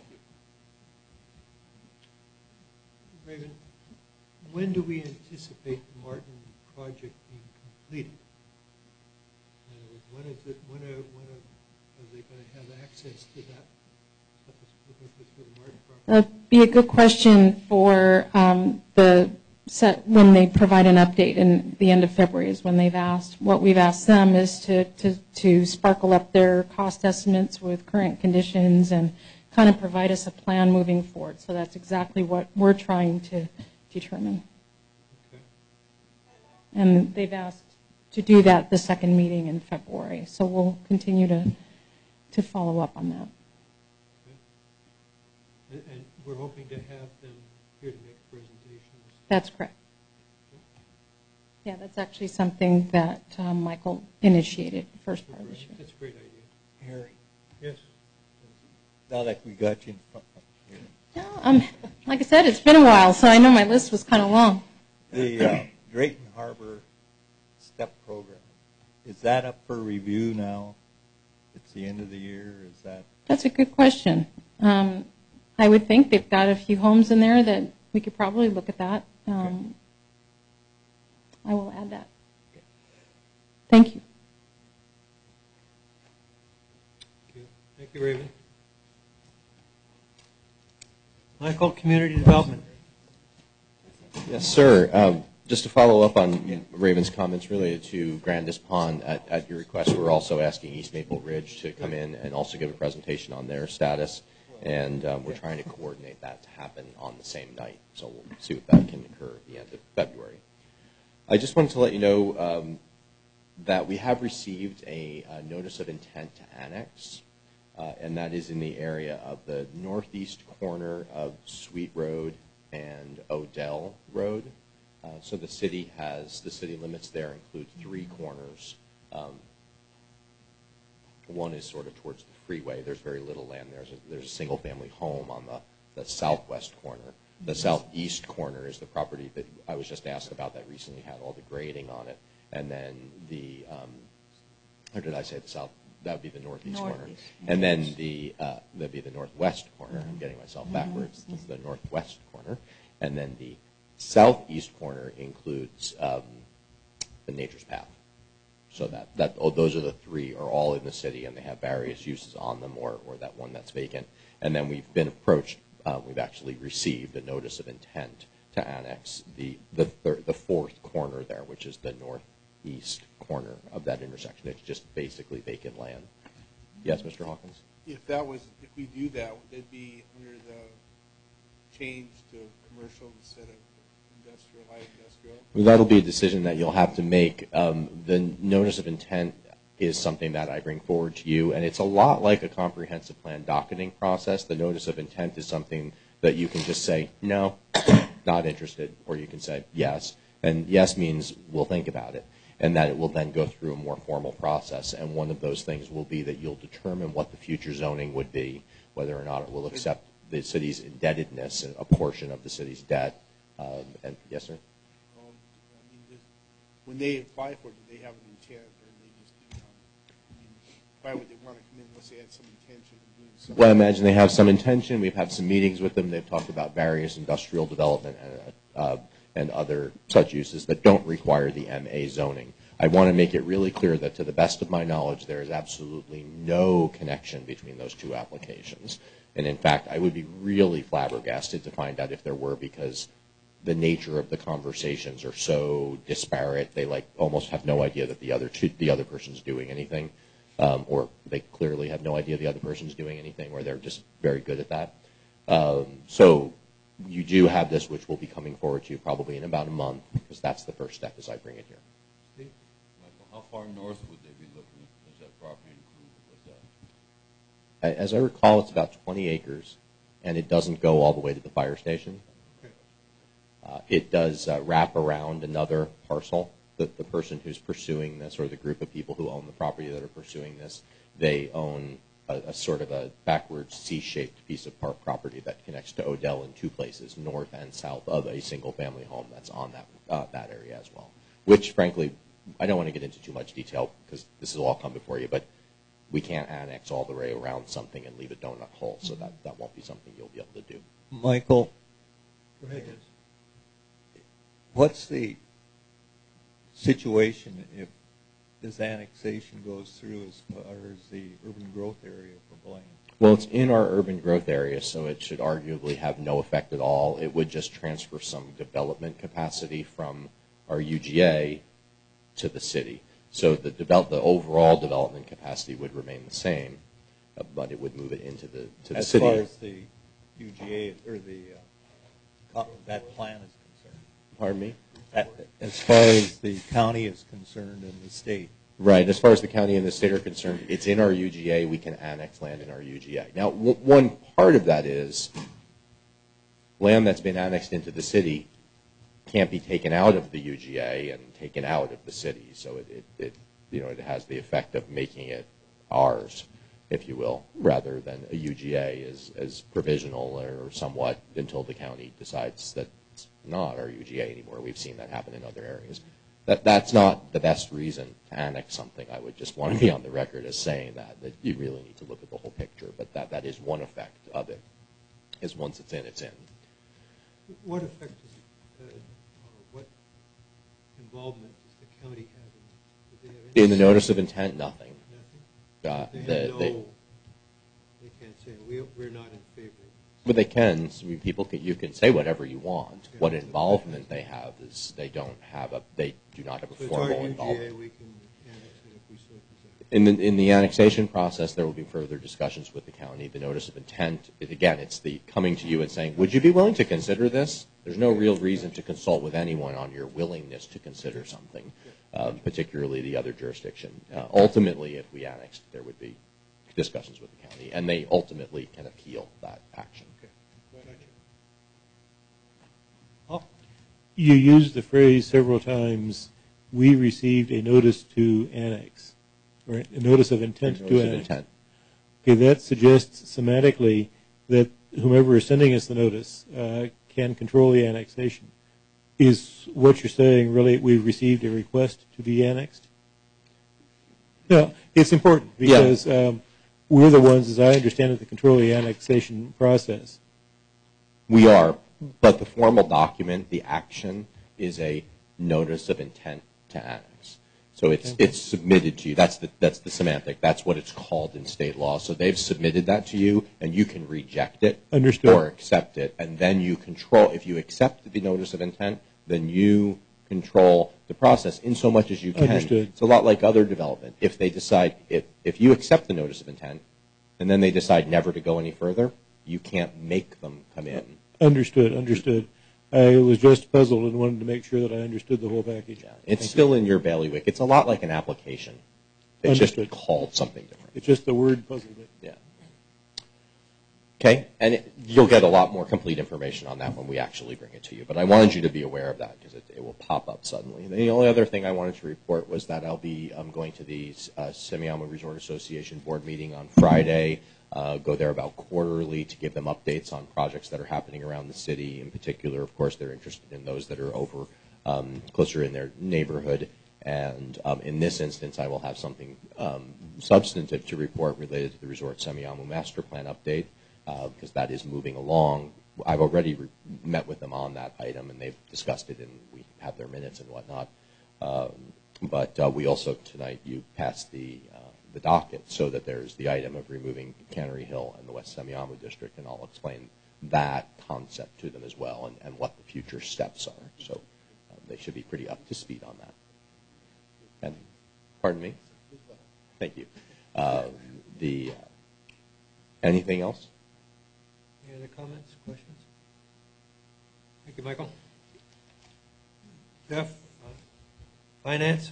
you. Raven, when do we anticipate the Martin project being completed? In other words, when are they going to have access to that? That'd be a good question for when they provide an update in the end of February is when they've asked. What we've asked them is to sparkle up their cost estimates with current conditions and kind of provide us a plan moving forward. So that's exactly what we're trying to determine. Okay. And they've asked to do that the second meeting in February. So we'll continue to follow up on that. And we're hoping to have them here to make a presentation. That's correct. Yeah, that's actually something that Michael initiated the first part of this year. That's a great idea. Harry, Yes. now that we got you in front here. No, like I said, it's been a while, so I know my list was kind of long. The Drayton Harbor STEP program, is that up for review now? It's the end of the year, is that? That's a good question. I would think they've got a few homes in there that we could probably look at that. I will add that. Thank you. Thank you, Raven. Michael, community development. Yes, sir. Just to follow up on Raven's comments related to Grandis Pond, at your request, we're also asking East Maple Ridge to come in and also give a presentation on their status, and we're trying to coordinate that to happen on the same night. So we'll see if that can occur at the end of February. I just wanted to let you know that we have received a notice of intent to annex, and that is in the area of the northeast corner of Sweet Road and Odell Road. So the city limits there include 3 corners. One is sort of towards the freeway. There's very little land there. There's a single family home on the southwest corner. The southeast corner is the property that I was just asked about that recently had all the grading on it. And then or did I say the south? That would be the northeast corner. And then that'd be the northwest corner. I'm getting myself backwards. This is the northwest corner. And then the southeast corner includes the Nature's Path. So those are the 3 are all in the city, and they have various uses on them, or that one that's vacant. And then we've been approached. We've actually received a notice of intent to annex the 4th corner there, which is the northeast corner of that intersection. It's just basically vacant land. Yes, Mr. Hawkins? If we do that, would it be under the change to commercial instead of industrial, light industrial? Well, that'll be a decision that you'll have to make. The notice of intent is something that I bring forward to you, and it's a lot like a comprehensive plan docketing process. The notice of intent is something that you can just say, no, not interested, or you can say yes. And yes means we'll think about it, and that it will then go through a more formal process. And one of those things will be that you'll determine what the future zoning would be, whether or not it will accept the city's indebtedness and a portion of the city's debt. And yes, sir? When they apply for it, do they have an intent, or they just do why would they want to come in unless they had some intention of doing something? Well, I imagine they have some intention. We've had some meetings with them. They've talked about various industrial development and other such uses that don't require the MA zoning. I want to make it really clear that to the best of my knowledge, there is absolutely no connection between those 2 applications. And in fact, I would be really flabbergasted to find out if there were, because the nature of the conversations are so disparate. They almost have no idea that the other person's doing anything, or they clearly have no idea the other person's doing anything, or they're just very good at that. So you do have this, which will be coming forward to you probably in about a month, because that's the first step as I bring it here. Michael, how far north would they be looking? Does that property include with that? As I recall, it's about 20 acres, and it doesn't go all the way to the fire station. It does wrap around another parcel. The person who's pursuing this, or the group of people who own the property that are pursuing this, they own a sort of a backwards C-shaped piece of property that connects to Odell in 2 places, north and south of a single-family home that's on that area as well. Which, frankly, I don't want to get into too much detail because this will all come before you, but we can't annex all the way around something and leave a donut hole, so that won't be something you'll be able to do. Michael, Go ahead. what's the situation if this annexation goes through as far as the urban growth area for Blaine? Well, it's in our urban growth area, so it should arguably have no effect at all. It would just transfer some development capacity from our UGA to the city. So the overall development capacity would remain the same, but it would move it into the city. As far as the UGA or that plan is concerned. Pardon me? As far as the county is concerned and the state. Right. As far as the county and the state are concerned, it's in our UGA. We can annex land in our UGA. Now, one part of that is land that's been annexed into the city can't be taken out of the UGA and taken out of the city. So it has the effect of making it ours, if you will, rather than a UGA as provisional or somewhat until the county decides that it's not our UGA anymore. We've seen that happen in other areas. That's not the best reason to annex something. I would just want to be on the record as saying that you really need to look at the whole picture. But that is one effect of it, is once it's in, it's in. What effect does or what involvement does the county have in the notice of intent? Nothing. Nothing? They can't say, we're not in favor. But they can. I mean, you can say whatever you want. What involvement they have is they do not have a formal involvement. We can annex it if we so desire. In the annexation process, there will be further discussions with the county. The notice of intent, it's the coming to you and saying, would you be willing to consider this? There's no real reason to consult with anyone on your willingness to consider something, particularly the other jurisdiction. Ultimately, if we annexed, there would be discussions with the county, and they ultimately can appeal that action. You used the phrase several times, we received a notice to annex, or a notice of intent to annex. Okay, that suggests semantically that whomever is sending us the notice can control the annexation. Is what you're saying really we've received a request to be annexed? No, it's important because we're the ones, as I understand it, that control the annexation process. We are, but the formal document, the action, is a notice of intent to annex. So it's submitted to you. That's the semantic. That's what it's called in state law. So they've submitted that to you, and you can reject it or accept it, and then you control. If you accept the notice of intent, then you control the process in so much as you can. Understood. It's a lot like other development. If they decide, if you accept the notice of intent, and then they decide never to go any further, you can't make them come in. Understood. I was just puzzled and wanted to make sure that I understood the whole package. Yeah. It's still in your bailiwick. It's a lot like an application. It's just called something different. It's just the word puzzled me. Yeah. Okay, and you'll get a lot more complete information on that when we actually bring it to you. But I wanted you to be aware of that because it will pop up suddenly. The only other thing I wanted to report was that I'll be going to the Semiahmoo Resort Association board meeting on Friday. Go there about quarterly to give them updates on projects that are happening around the city. In particular, of course, they're interested in those that are over closer in their neighborhood. And in this instance, I will have something substantive to report related to the Resort Semiahmoo Master Plan update. Because that is moving along. I've already met with them on that item, and they've discussed it, and we have their minutes and whatnot. But we also, tonight, you passed the docket so that there's the item of removing Cannery Hill and the West Semiahmoo District, and I'll explain that concept to them as well and what the future steps are. So they should be pretty up to speed on that. And, pardon me? Thank you. Anything else? Any other comments, questions? Thank you, Michael. Jeff, finance?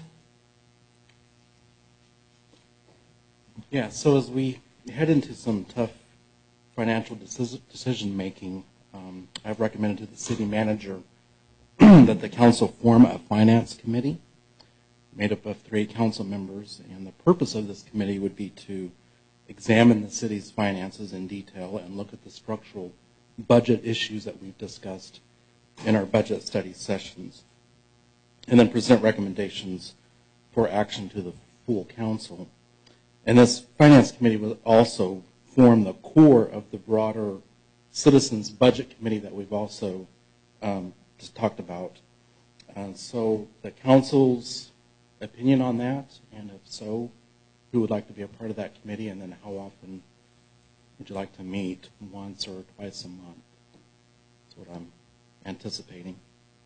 Yeah, so as we head into some tough financial decision making, I've recommended to the city manager that the council form a finance committee made up of 3 council members, and the purpose of this committee would be to examine the city's finances in detail and look at the structural budget issues that we've discussed in our budget study sessions, and then present recommendations for action to the full council. And this finance committee will also form the core of the broader citizens budget committee that we've also just talked about. So the council's opinion on that, and if so, who would like to be a part of that committee, and then how often would you like to meet, once or twice a month? That's what I'm anticipating.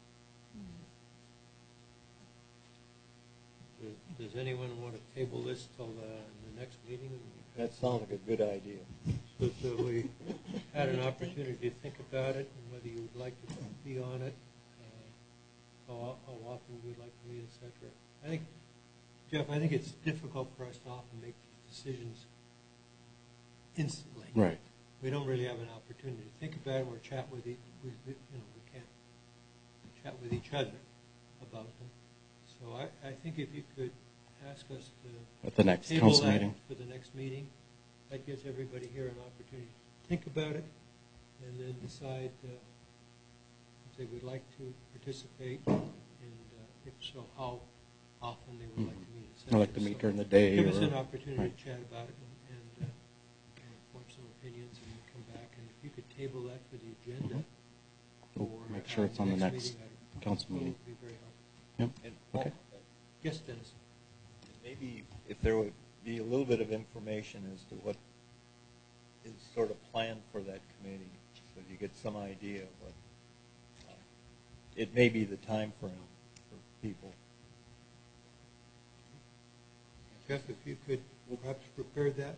Does anyone want to table this till the next meeting? That sounds like a good idea. So we had an opportunity to think about it and whether you would like to be on it, how often you would like to meet, etc. Jeff, I think it's difficult for us to often make these decisions instantly. Right. We don't really have an opportunity to think about it or chat with it. We chat with each other about them. So I think if you could ask us to At the next table council that meeting. for the next meeting, that gives everybody here an opportunity to think about it and then decide if they would like to participate, and if so, how often they would like to meet. I'd like to meet during the day. Give us or- an opportunity right. to chat about it and form some opinions and come back. And if you could table that for the agenda. We'll for, make sure it's on the next meeting, council that meeting. would be very helpful. Yep. And Okay. Yes, Dennis. Maybe if there would be a little bit of information as to what is sort of planned for that committee, so you get some idea of what it may be the time frame for people. Jeff, if you could perhaps prepare that.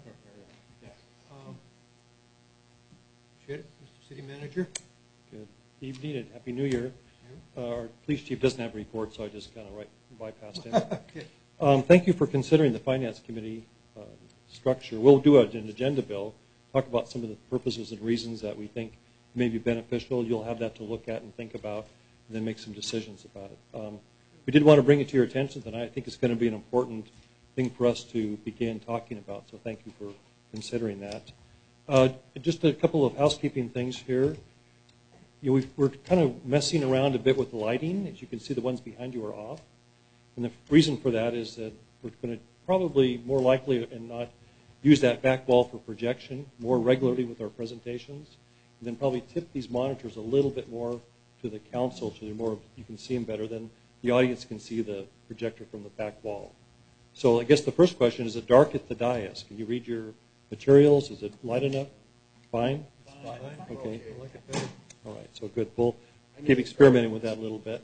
Mr. City Manager? Good evening and Happy New Year. Our police chief doesn't have a report, so I just kind of bypassed him. Okay. Thank you for considering the Finance Committee structure. We'll do an agenda bill, talk about some of the purposes and reasons that we think may be beneficial. You'll have that to look at and think about, and then make some decisions about it. We did want to bring it to your attention tonight. I think it's going to be an important thing for us to begin talking about, so thank you for considering that. Just a couple of housekeeping things here. We're kind of messing around a bit with the lighting. As you can see, the ones behind you are off. And the reason for that is that we're going to probably more likely and not use that back wall for projection more regularly with our presentations. And then probably tip these monitors a little bit more to the council so you can see them better than the audience can see the projector from the back wall. So I guess the first question, is it dark at the dais? Can you read your materials? Is it light enough? Fine? Fine. Okay. I like it better. All right, so good. We'll keep experimenting with that a little bit.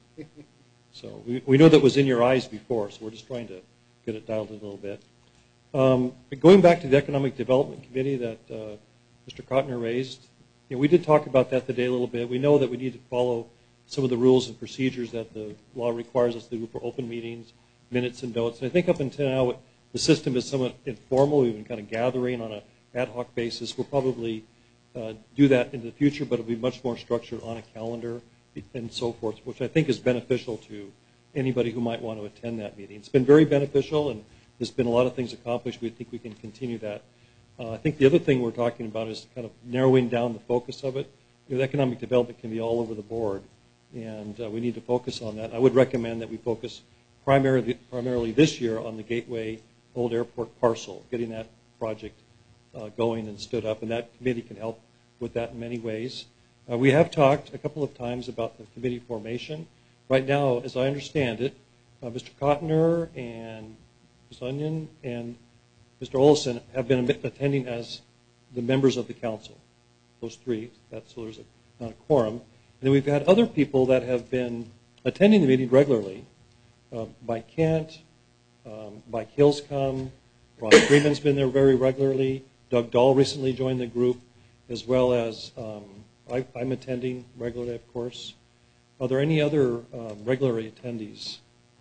So we know that was in your eyes before, so we're just trying to get it dialed in a little bit. Going back to the Economic Development Committee that Mr. Cotner raised, we did talk about that today a little bit. We know that we need to follow some of the rules and procedures that the law requires us to do for open meetings, minutes and notes. And I think up until now, the system is somewhat informal. We've been kind of gathering on an ad hoc basis. We'll probably do that in the future, but it'll be much more structured on a calendar and so forth, which I think is beneficial to anybody who might want to attend that meeting. It's been very beneficial, and there's been a lot of things accomplished. We think we can continue that. I think the other thing we're talking about is kind of narrowing down the focus of it. The economic development can be all over the board, and we need to focus on that. I would recommend that we focus primarily this year on the Gateway Old Airport parcel, getting that project going and stood up, and that committee can help with that in many ways. We have talked a couple of times about the committee formation. Right now, as I understand it, Mr. Cotner and Ms. Onion and Mr. Olson have been attending as the members of the council, those three. So there's not a quorum. And then we've had other people that have been attending the meeting regularly. Mike Kent, Mike Hillscomb, Ron Freeman's been there very regularly. Doug Dahl recently joined the group, as well as I'm attending regularly, of course. Are there any other regular attendees?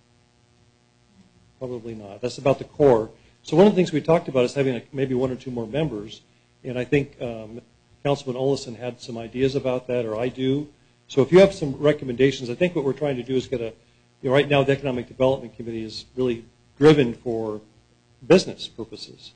Probably not. That's about the core. So one of the things we talked about is having maybe one or two more members, and I think Councilman Olson had some ideas about that, or I do. So if you have some recommendations, I think what we're trying to do is get right now the Economic Development Committee is really driven for business purposes.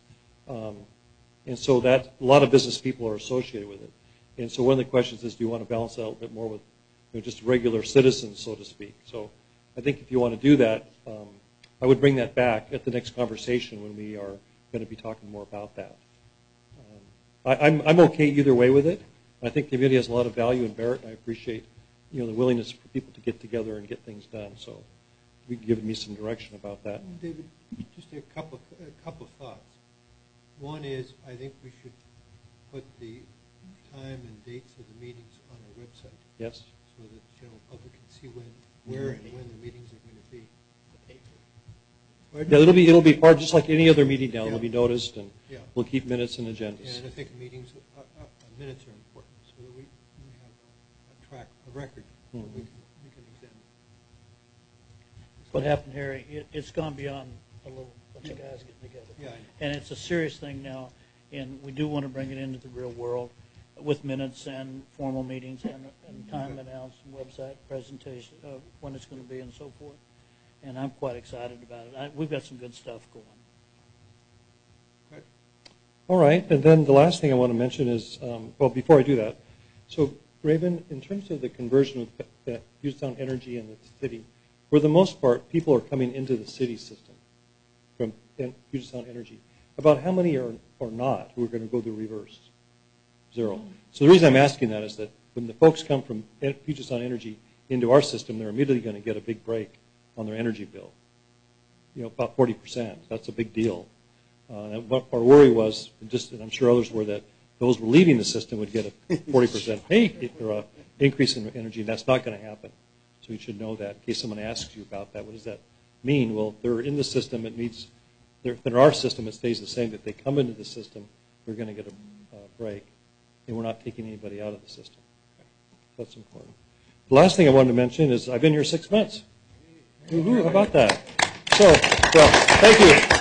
And so that a lot of business people are associated with it. And so one of the questions is, do you want to balance that a little bit more with just regular citizens, so to speak? So I think if you want to do that, I would bring that back at the next conversation when we are going to be talking more about that. I'm okay either way with it. I think the committee has a lot of value in Barrett, and I appreciate the willingness for people to get together and get things done. So you've given me some direction about that. David, just a couple of thoughts. One is, I think we should put the time and dates of the meetings on our website. Yes. So that the general public can see where and when the meetings are going to be. Yeah, it'll be part just like any other meeting now. It'll be noticed, and we'll keep minutes and agendas. And I think minutes are important, so that we have a record that we can examine. What happened, Harry? It's gone beyond a little bunch of guys getting together, and it's a serious thing now. And we do want to bring it into the real world. with minutes and formal meetings and time announced, and website presentation of when it's going to be and so forth. And I'm quite excited about it. We've got some good stuff going. All right, and then the last thing I want to mention is, well, before I do that, so Raven, in terms of the conversion of Puget Sound Energy and the city, for the most part, people are coming into the city system from Puget Sound Energy. About how many are not who are going to go the reverse? 0. So the reason I'm asking that is that when the folks come from Puget Sound Energy into our system, they're immediately going to get a big break on their energy bill. About 40%. That's a big deal. What our worry was, and I'm sure others were, that those who were leaving the system would get a 40% increase in energy, and that's not going to happen. So you should know that in case someone asks you about that. What does that mean? Well, they're in the system. It means in our system it stays the same. If they come into the system, they're going to get a break, and we're not taking anybody out of the system. That's important. The last thing I wanted to mention is I've been here 6 months. Woo-hoo, how about that? So, well, thank you.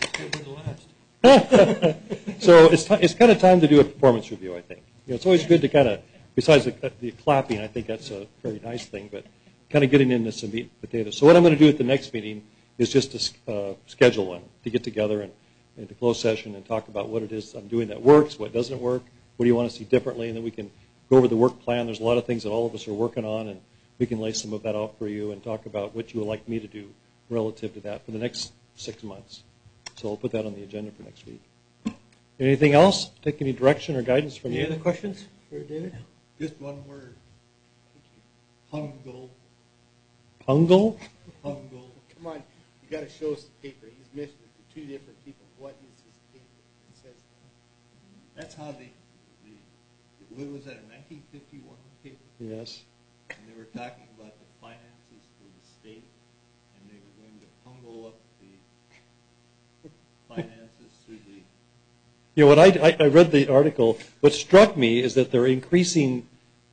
So it's kind of time to do a performance review, I think. It's always good to kind of, besides the clapping, I think that's a very nice thing, but kind of getting into some meat and potatoes. So what I'm going to do at the next meeting is just to schedule one, to get together and to close session and talk about what it is I'm doing that works, what doesn't work, what do you want to see differently, and then we can go over the work plan. There's a lot of things that all of us are working on, and we can lay some of that out for you and talk about what you would like me to do relative to that for the next 6 months. So I'll put that on the agenda for next week. Anything else? Take any direction or guidance from you? Any other questions for David? Just one word. Pungle. Pungle? Pungle. Come on, you got to show us the paper. He's mentioned it to 2 different people. What is his paper that says that? That's how what was that, a 1951 paper? Yes. And they were talking about the finances for the state, and they were going to pungle up the finances through the... What I read the article. What struck me is that they're increasing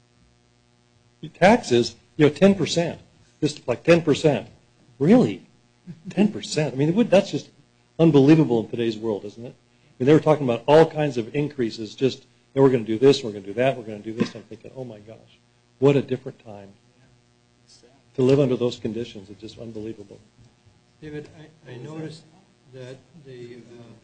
taxes, 10%, just like 10%. Really? 10%? I mean, that's just unbelievable in today's world, isn't it? I mean, they were talking about all kinds of increases, just, we're going to do this, we're going to do that, we're going to do this. I'm thinking, oh my gosh, what a different time to live under those conditions. It's just unbelievable. David, I noticed that the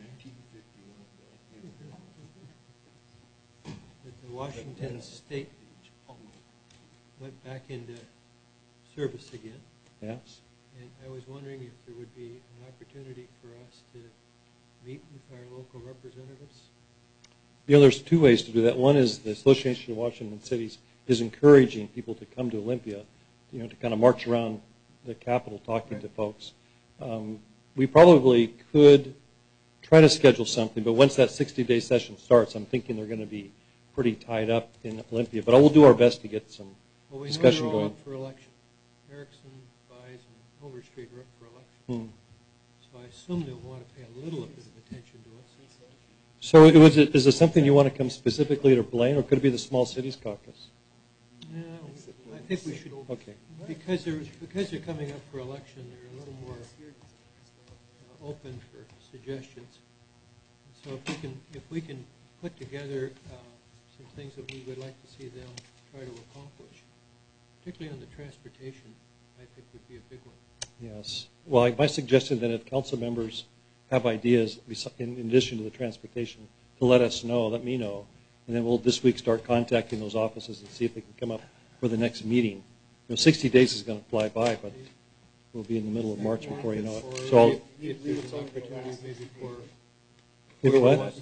Washington State went back into service again. Yes. And I was wondering if there would be an opportunity for us to meet with our local representatives. There's 2 ways to do that. One is the Association of Washington Cities is encouraging people to come to Olympia, to kind of march around the Capitol talking to folks. We probably could try to schedule something, but once that 60-day session starts, I'm thinking they're going to be pretty tied up in Olympia. But I will do our best to get some discussion Well, we know they're all going. up for election. Erickson, Vise, and Overstreet are up for election. So I assume they'll want to pay a little bit of attention to us. So is it something you want to come specifically to Blaine, or could it be the Small Cities Caucus? No, I think we should. Okay. Because they're coming up for election, they're a little more open for suggestions. So if we can put together some things that we would like to see them try to accomplish, particularly on the transportation, I think would be a big one. Yes. Well, my suggestion then, if council members have ideas in addition to the transportation, to let us know, let me know, and then we'll this week start contacting those offices and see if they can come up for the next meeting. 60 days is going to fly by, but we'll be in the middle of March before you know it. So if there's an opportunity maybe for... If what? Well, that's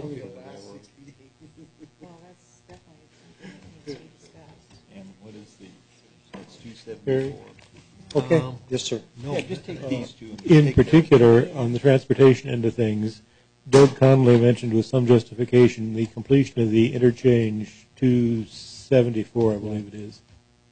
definitely something that needs to be discussed. And what is that's 274? Okay. Yes, sir. No, just take these two. In particular, on the transportation end of things, Doug Conley mentioned with some justification the completion of the interchange 274, I believe it is.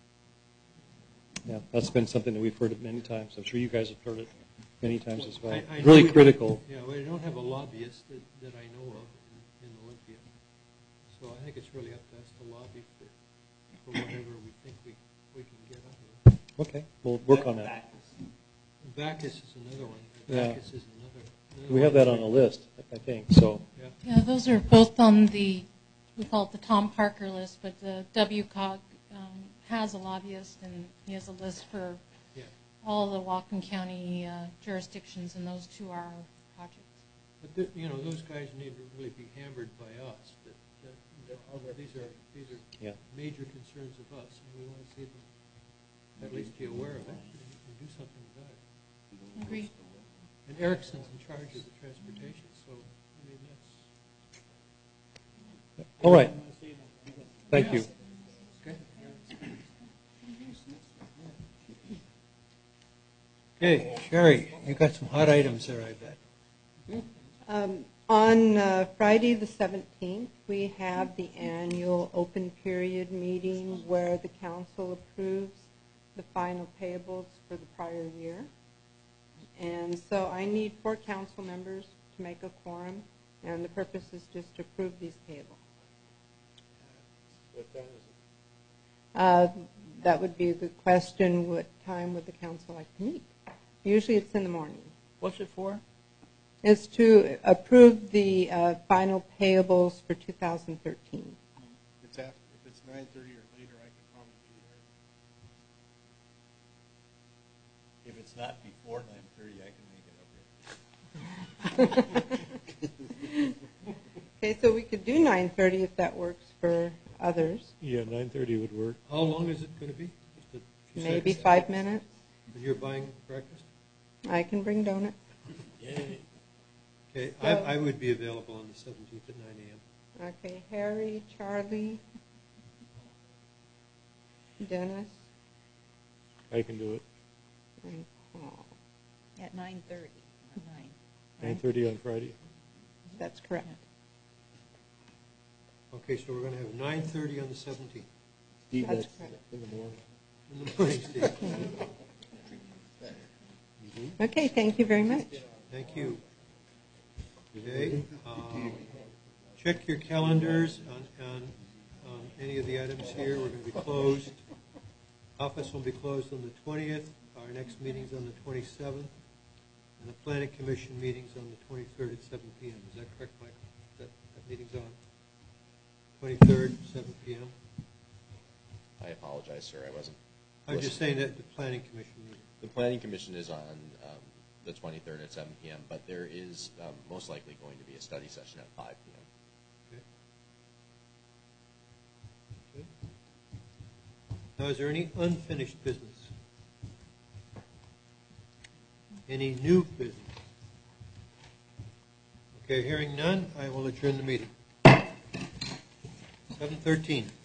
Yeah, that's been something that we've heard many times. I'm sure you guys have heard it many times as well. I Really know critical. Yeah, we don't have a lobbyist that I know of in Olympia. So I think it's really up to us to lobby for whatever we think we can get out of it. Okay, we'll work on that. Bacchus is another one. Yeah. Bacchus is another We have that on a list, I think. So Yeah, those are both on the we call it the Tom Parker list, but the WCOG has a lobbyist, and he has a list for all the Whatcom County jurisdictions, and those two are our projects. But those guys need to really be hammered by us. These are major concerns of us, and we want to see them at least be aware of it and do something about it. Agreed. And Erickson's in charge of the transportation, so I mean that's. All right. Thank you. Okay, Sherry, you got some hot items there, I bet. On Friday the 17th, we have the annual open period meeting where the council approves the final payables for the prior year. And so I need 4 council members to make a quorum, and the purpose is just to approve these payables. What time is it? That would be the question, what time would the council like to meet? Usually it's in the morning. What's it for? It's to approve the final payables for 2013. If it's 9:30 or later, I could probably be there. If it's not before 9:30, I can make it up here. Okay, so we could do 9:30 if that works for others. Yeah, 9:30 would work. How long is it going to be? Just a few Maybe seconds? 5 minutes. And you're buying breakfast? I can bring donuts. Yay. Okay, I would be available on the 17th at 9 a.m. Okay, Harry, Charlie, Dennis, I can do it. and Paul. At 9:30, not 9. 9:30 on Friday. That's correct. Okay, so we're going to have 9:30 on the 17th. Steve, That's that's correct. in the morning. In the morning, Steve. Okay, thank you very much. Thank you. Okay, check your calendars on any of the items here. We're going to be closed. Office will be closed on the 20th. Our next meeting's on the 27th. And the Planning Commission meeting's on the 23rd at 7 p.m. Is that correct, Michael? That meeting's on 23rd, 7 p.m.? I apologize, sir. I wasn't. I'm just saying that the Planning Commission meeting. The Planning Commission is on the 23rd at 7 p.m., but there is most likely going to be a study session at 5 p.m. Okay. Now, is there any unfinished business? Any new business? Okay, hearing none, I will adjourn the meeting. 7:13.